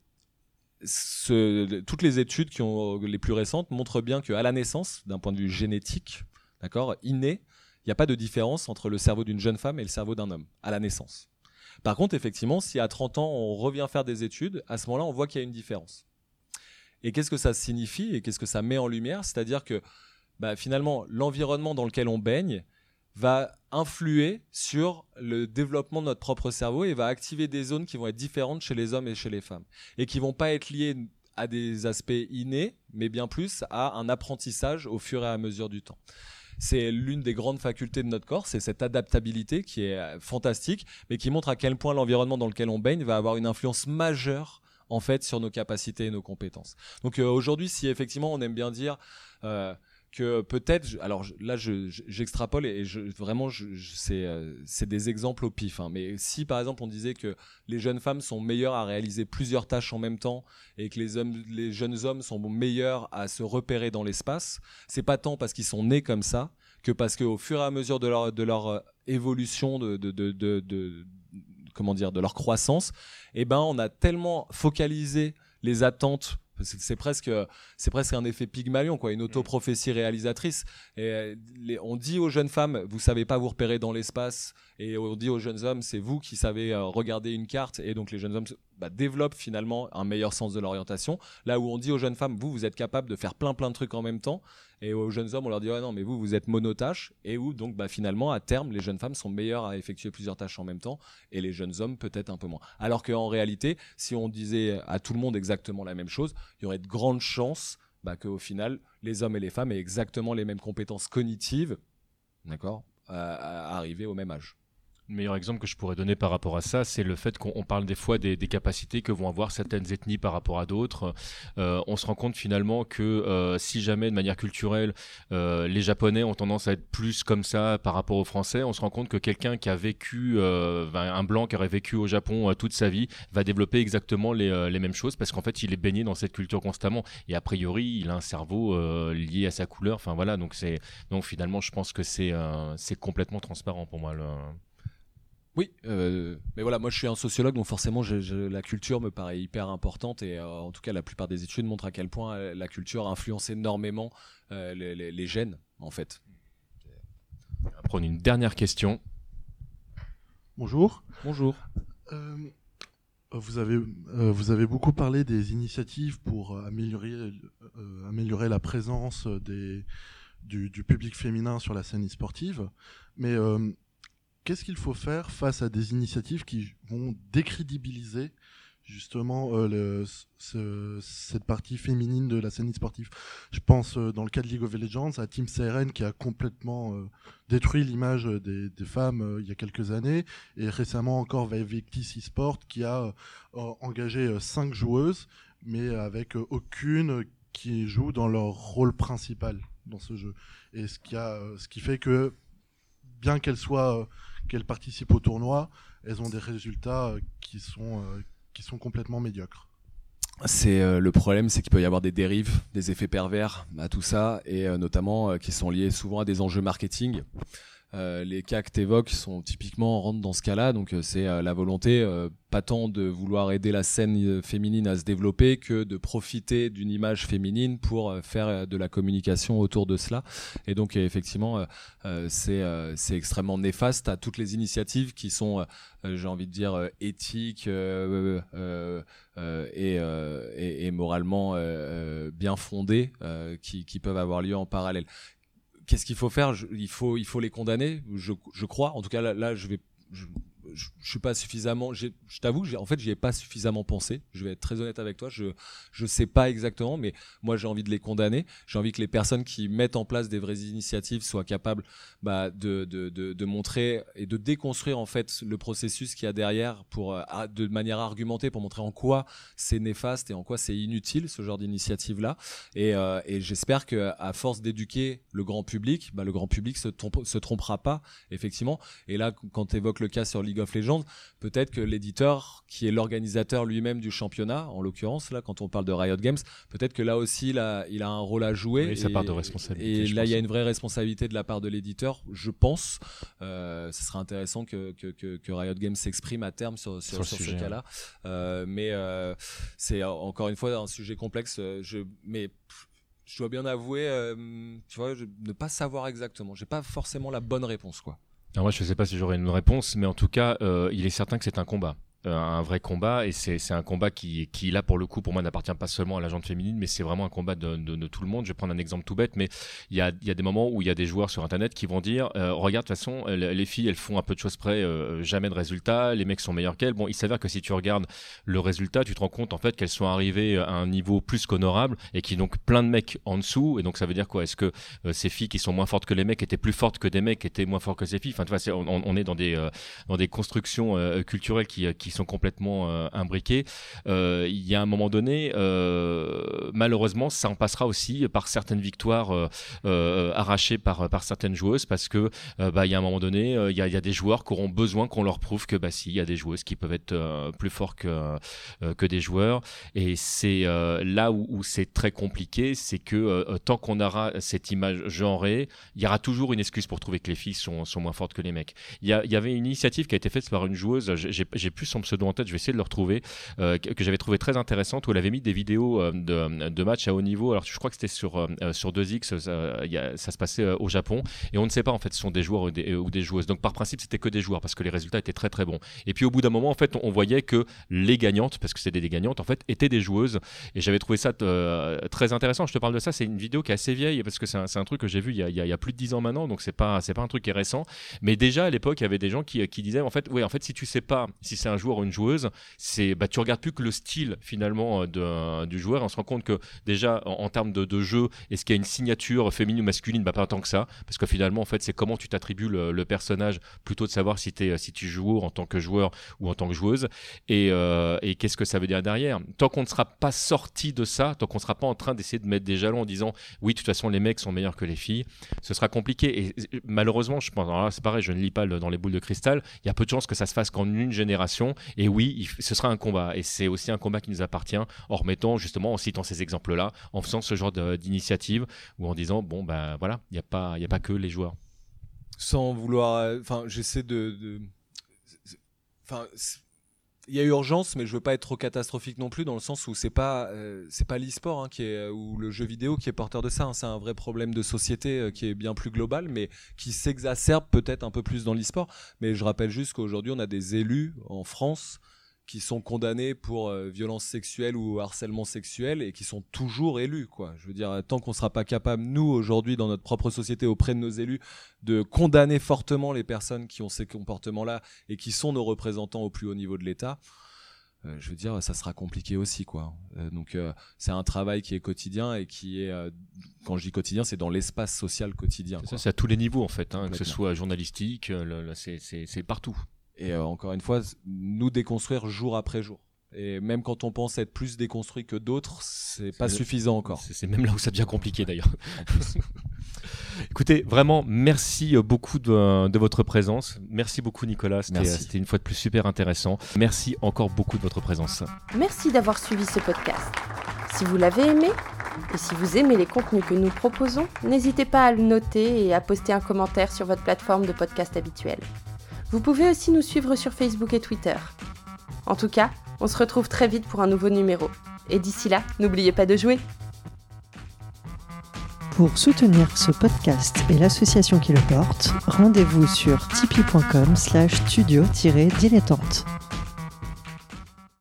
S7: ce, toutes les études qui ont les plus récentes montrent bien qu'à la naissance, d'un point de vue génétique, d'accord, inné, il n'y a pas de différence entre le cerveau d'une jeune femme et le cerveau d'un homme à la naissance. Par contre, effectivement, si à trente ans, on revient faire des études, à ce moment-là, on voit qu'il y a une différence. Et qu'est-ce que ça signifie et qu'est-ce que ça met en lumière? C'est-à-dire que bah, finalement, l'environnement dans lequel on baigne va influer sur le développement de notre propre cerveau et va activer des zones qui vont être différentes chez les hommes et chez les femmes. Et qui ne vont pas être liées à des aspects innés, mais bien plus à un apprentissage au fur et à mesure du temps. C'est l'une des grandes facultés de notre corps, c'est cette adaptabilité qui est fantastique, mais qui montre à quel point l'environnement dans lequel on baigne va avoir une influence majeure en fait sur nos capacités et nos compétences. Donc euh, aujourd'hui, si effectivement on aime bien dire euh, que peut-être, alors là je, je, j'extrapole et je, vraiment je, je, c'est, euh, c'est des exemples au pif, hein, mais si par exemple on disait que les jeunes femmes sont meilleures à réaliser plusieurs tâches en même temps et que les, hommes, les jeunes hommes sont meilleurs à se repérer dans l'espace, c'est pas tant parce qu'ils sont nés comme ça que parce qu'au fur et à mesure de leur, de leur évolution, de, de, de, de, de, comment dire, de leur croissance, eh ben on a tellement focalisé les attentes. C'est, c'est presque, c'est presque un effet Pygmalion, quoi, une autoprophétie réalisatrice. Et les, on dit aux jeunes femmes, vous savez pas vous repérer dans l'espace, et on dit aux jeunes hommes, c'est vous qui savez euh, regarder une carte, et donc les jeunes hommes bah, développent finalement un meilleur sens de l'orientation. Là où on dit aux jeunes femmes, vous, vous êtes capables de faire plein plein de trucs en même temps, et aux jeunes hommes, on leur dit, ah non, mais vous, vous êtes monotâches, et où donc bah, finalement, à terme, les jeunes femmes sont meilleures à effectuer plusieurs tâches en même temps, et les jeunes hommes peut-être un peu moins. Alors qu'en réalité, si on disait à tout le monde exactement la même chose, il y aurait de grandes chances bah, qu'au final, les hommes et les femmes aient exactement les mêmes compétences cognitives, d'accord, à, à arriver au même âge.
S6: Le meilleur exemple que je pourrais donner par rapport à ça, c'est le fait qu'on on parle des fois des, des capacités que vont avoir certaines ethnies par rapport à d'autres. Euh, on se rend compte finalement que euh, si jamais de manière culturelle, euh, les Japonais ont tendance à être plus comme ça par rapport aux Français, on se rend compte que quelqu'un qui a vécu, euh, un blanc qui aurait vécu au Japon euh, toute sa vie, va développer exactement les, euh, les mêmes choses parce qu'en fait il est baigné dans cette culture constamment et a priori il a un cerveau euh, lié à sa couleur. Enfin voilà, donc c'est donc finalement je pense que c'est euh, c'est complètement transparent pour moi. Le...
S7: Oui, euh, mais voilà, moi je suis un sociologue, donc forcément je, je, la culture me paraît hyper importante et euh, en tout cas la plupart des études montrent à quel point euh, la culture influence énormément euh, les, les, les gènes en fait.
S6: On va prendre une dernière question.
S9: Bonjour.
S7: Bonjour.
S9: Euh, vous avez euh, vous avez beaucoup parlé des initiatives pour améliorer euh, améliorer la présence des du, du public féminin sur la scène e-sportive, mais euh, qu'est-ce qu'il faut faire face à des initiatives qui vont décrédibiliser justement euh, le, ce, cette partie féminine de la scène e-sportive. Je pense euh, dans le cas de League of Legends à Team C R N qui a complètement euh, détruit l'image des, des femmes euh, il y a quelques années, et récemment encore Victis eSport qui a euh, engagé euh, cinq joueuses, mais avec euh, aucune qui joue dans leur rôle principal dans ce jeu. Et ce qui, a, euh, ce qui fait que bien qu'elles soient, euh, qu'elles participent au tournoi, elles ont des résultats euh, qui sont euh, qui sont complètement médiocres.
S7: C'est euh, le problème, c'est qu'il peut y avoir des dérives, des effets pervers à tout ça, et euh, notamment euh, qui sont liés souvent à des enjeux marketing. Euh, les cas que tu évoques sont typiquement rentrent dans ce cas-là, donc euh, c'est euh, la volonté euh, pas tant de vouloir aider la scène euh, féminine à se développer que de profiter d'une image féminine pour euh, faire euh, de la communication autour de cela. Et donc euh, effectivement euh, euh, c'est euh, c'est extrêmement néfaste à toutes les initiatives qui sont euh, j'ai envie de dire euh, éthiques euh, euh, euh, et, euh, et, et moralement euh, bien fondées euh, qui, qui peuvent avoir lieu en parallèle. Qu'est-ce qu'il faut faire ? je, il faut, il faut les condamner, je, je crois. En tout cas, là, là je vais, je, je, je suis pas suffisamment. J'ai, je t'avoue, j'ai, en fait, j'y ai pas suffisamment pensé. Je vais être très honnête avec toi. Je, je sais pas exactement, mais moi, j'ai envie de les condamner. J'ai envie que les personnes qui mettent en place des vraies initiatives soient capables, bah, de, de, de, de montrer et de déconstruire en fait le processus qu'il y a derrière pour, euh, de manière argumentée, pour montrer en quoi c'est néfaste et en quoi c'est inutile ce genre d'initiative-là. Et, euh, et j'espère que à force d'éduquer le grand public, bah, le grand public se, trompe, se trompera pas effectivement. Et là, quand tu évoques le cas sur League of Legends, peut-être que l'éditeur, qui est l'organisateur lui-même du championnat, en l'occurrence là, quand on parle de Riot Games, peut-être que là aussi, là, il a un rôle à jouer.
S6: Oui,
S7: et,
S6: sa part de responsabilité.
S7: Et là, il y a
S6: pense.
S7: une vraie responsabilité de la part de l'éditeur, je pense. Euh, ce serait intéressant que, que, que, que Riot Games s'exprime à terme sur, sur, sur, sur sujet, ce cas-là. Ouais. Euh, mais euh, c'est encore une fois un sujet complexe. Je, mais je dois bien avouer, euh, tu vois, je, ne pas savoir exactement. J'ai pas forcément la bonne réponse, quoi.
S6: Alors moi, je ne sais pas si j'aurai une réponse, mais en tout cas, euh, il est certain que c'est un combat. Euh, un vrai combat, et c'est, c'est un combat qui, qui, là, pour le coup, pour moi, n'appartient pas seulement à la gente féminine, mais c'est vraiment un combat de, de, de tout le monde. Je vais prendre un exemple tout bête, mais il y a, y a des moments où il y a des joueurs sur Internet qui vont dire euh, regarde, de toute façon, les filles, elles font un peu de choses près, euh, jamais de résultats, les mecs sont meilleurs qu'elles. Bon, il s'avère que si tu regardes le résultat, tu te rends compte, en fait, qu'elles sont arrivées à un niveau plus qu'honorable, et qu'il y a donc plein de mecs en dessous, et donc ça veut dire quoi ? Est-ce que euh, ces filles qui sont moins fortes que les mecs étaient plus fortes que des mecs qui étaient moins forts que ces filles ? Enfin, tu vois, c'est, on, on est dans des, euh, dans des constructions euh, culturelles qui, qui sont complètement Euh, imbriqué. Euh, il y a un moment donné, euh, malheureusement, ça en passera aussi par certaines victoires euh, euh, arrachées par, par certaines joueuses, parce que euh, bah, il y a un moment donné, il euh, y, y a des joueurs qui auront besoin qu'on leur prouve que bah, si, il y a des joueuses qui peuvent être euh, plus forts que, euh, que des joueurs. Et c'est euh, là où, où c'est très compliqué, c'est que euh, tant qu'on aura cette image genrée, il y aura toujours une excuse pour trouver que les filles sont, sont moins fortes que les mecs. Il y, a, il y avait une initiative qui a été faite par une joueuse, j'ai, j'ai plus son pseudo en tête, je vais essayer de le retrouver, euh, que j'avais trouvé très intéressante, où elle avait mis des vidéos euh, de, de matchs à haut niveau. Alors je crois que c'était sur, euh, sur deux X, ça, y a, ça se passait euh, au Japon, et on ne sait pas en fait si ce sont des joueurs ou des, ou des joueuses. Donc par principe c'était que des joueurs, parce que les résultats étaient très très bons. Et puis au bout d'un moment en fait on, on voyait que les gagnantes, parce que c'était des gagnantes en fait, étaient des joueuses, et j'avais trouvé ça euh, très intéressant. Je te parle de ça, c'est une vidéo qui est assez vieille, parce que c'est un, c'est un truc que j'ai vu il y, a, il y a plus de dix ans maintenant, donc c'est pas, c'est pas un truc qui est récent, mais déjà à l'époque il y avait des gens qui, qui disaient en fait, ouais, en fait si tu sais pas si c'est un joueur ou une joueuse, c'est, bah, tu regardes plus que le style finalement de, du joueur, et on se rend compte que déjà en, en termes de, de jeu, est-ce qu'il y a une signature féminine ou masculine, bah pas tant que ça, parce que finalement en fait c'est comment tu t'attribues le, le personnage, plutôt de savoir si, t'es, si tu joues en tant que joueur ou en tant que joueuse, et, euh, et qu'est-ce que ça veut dire derrière. Tant qu'on ne sera pas sorti de ça, tant qu'on ne sera pas en train d'essayer de mettre des jalons en disant oui de toute façon les mecs sont meilleurs que les filles, ce sera compliqué. Et malheureusement je pense, alors là c'est pareil, je ne lis pas le, dans les boules de cristal, il y a peu de chances que ça se fasse qu'en une génération, et oui il, ce sera un combat, et c'est aussi un combat qui nous appartient, en remettant justement, en citant ces exemples là, en faisant ce genre de, d'initiative, ou en disant bon ben voilà, il n'y a pas il y a pas que les joueurs.
S7: Sans vouloir, enfin j'essaie de enfin il y a urgence, mais je veux pas être trop catastrophique non plus, dans le sens où c'est pas euh, c'est pas l'e-sport hein, qui est, ou le jeu vidéo qui est porteur de ça, hein. C'est un vrai problème de société euh, qui est bien plus global, mais qui s'exacerbe peut-être un peu plus dans l'e-sport. Mais je rappelle juste qu'aujourd'hui on a des élus en France qui sont condamnés pour euh, violence sexuelle ou harcèlement sexuel, et qui sont toujours élus, quoi. Je veux dire, tant qu'on sera pas capable, nous, aujourd'hui, dans notre propre société, auprès de nos élus, de condamner fortement les personnes qui ont ces comportements-là et qui sont nos représentants au plus haut niveau de l'État, euh, je veux dire, ça sera compliqué aussi, quoi. Euh, donc, euh, c'est un travail qui est quotidien et qui est, euh, quand je dis quotidien, c'est dans l'espace social quotidien.
S6: C'est, ça, c'est à tous les niveaux, en fait, hein, que ce soit journalistique, le, le, c'est, c'est, c'est partout.
S7: Et euh, encore une fois, nous déconstruire jour après jour. Et même quand on pense être plus déconstruit que d'autres, c'est, c'est pas suffisant encore.
S6: C'est, c'est même là où ça devient compliqué d'ailleurs. Écoutez, vraiment, merci beaucoup de, de votre présence. Merci beaucoup Nicolas, c'était, c'était une fois de plus super intéressant. Merci encore beaucoup de votre présence.
S5: Merci d'avoir suivi ce podcast. Si vous l'avez aimé, et si vous aimez les contenus que nous proposons, n'hésitez pas à le noter et à poster un commentaire sur votre plateforme de podcast habituelle. Vous pouvez aussi nous suivre sur Facebook et Twitter. En tout cas, on se retrouve très vite pour un nouveau numéro. Et d'ici là, n'oubliez pas de jouer.
S10: Pour soutenir ce podcast et l'association qui le porte, rendez-vous sur tipeee point com slash studio-dilettante.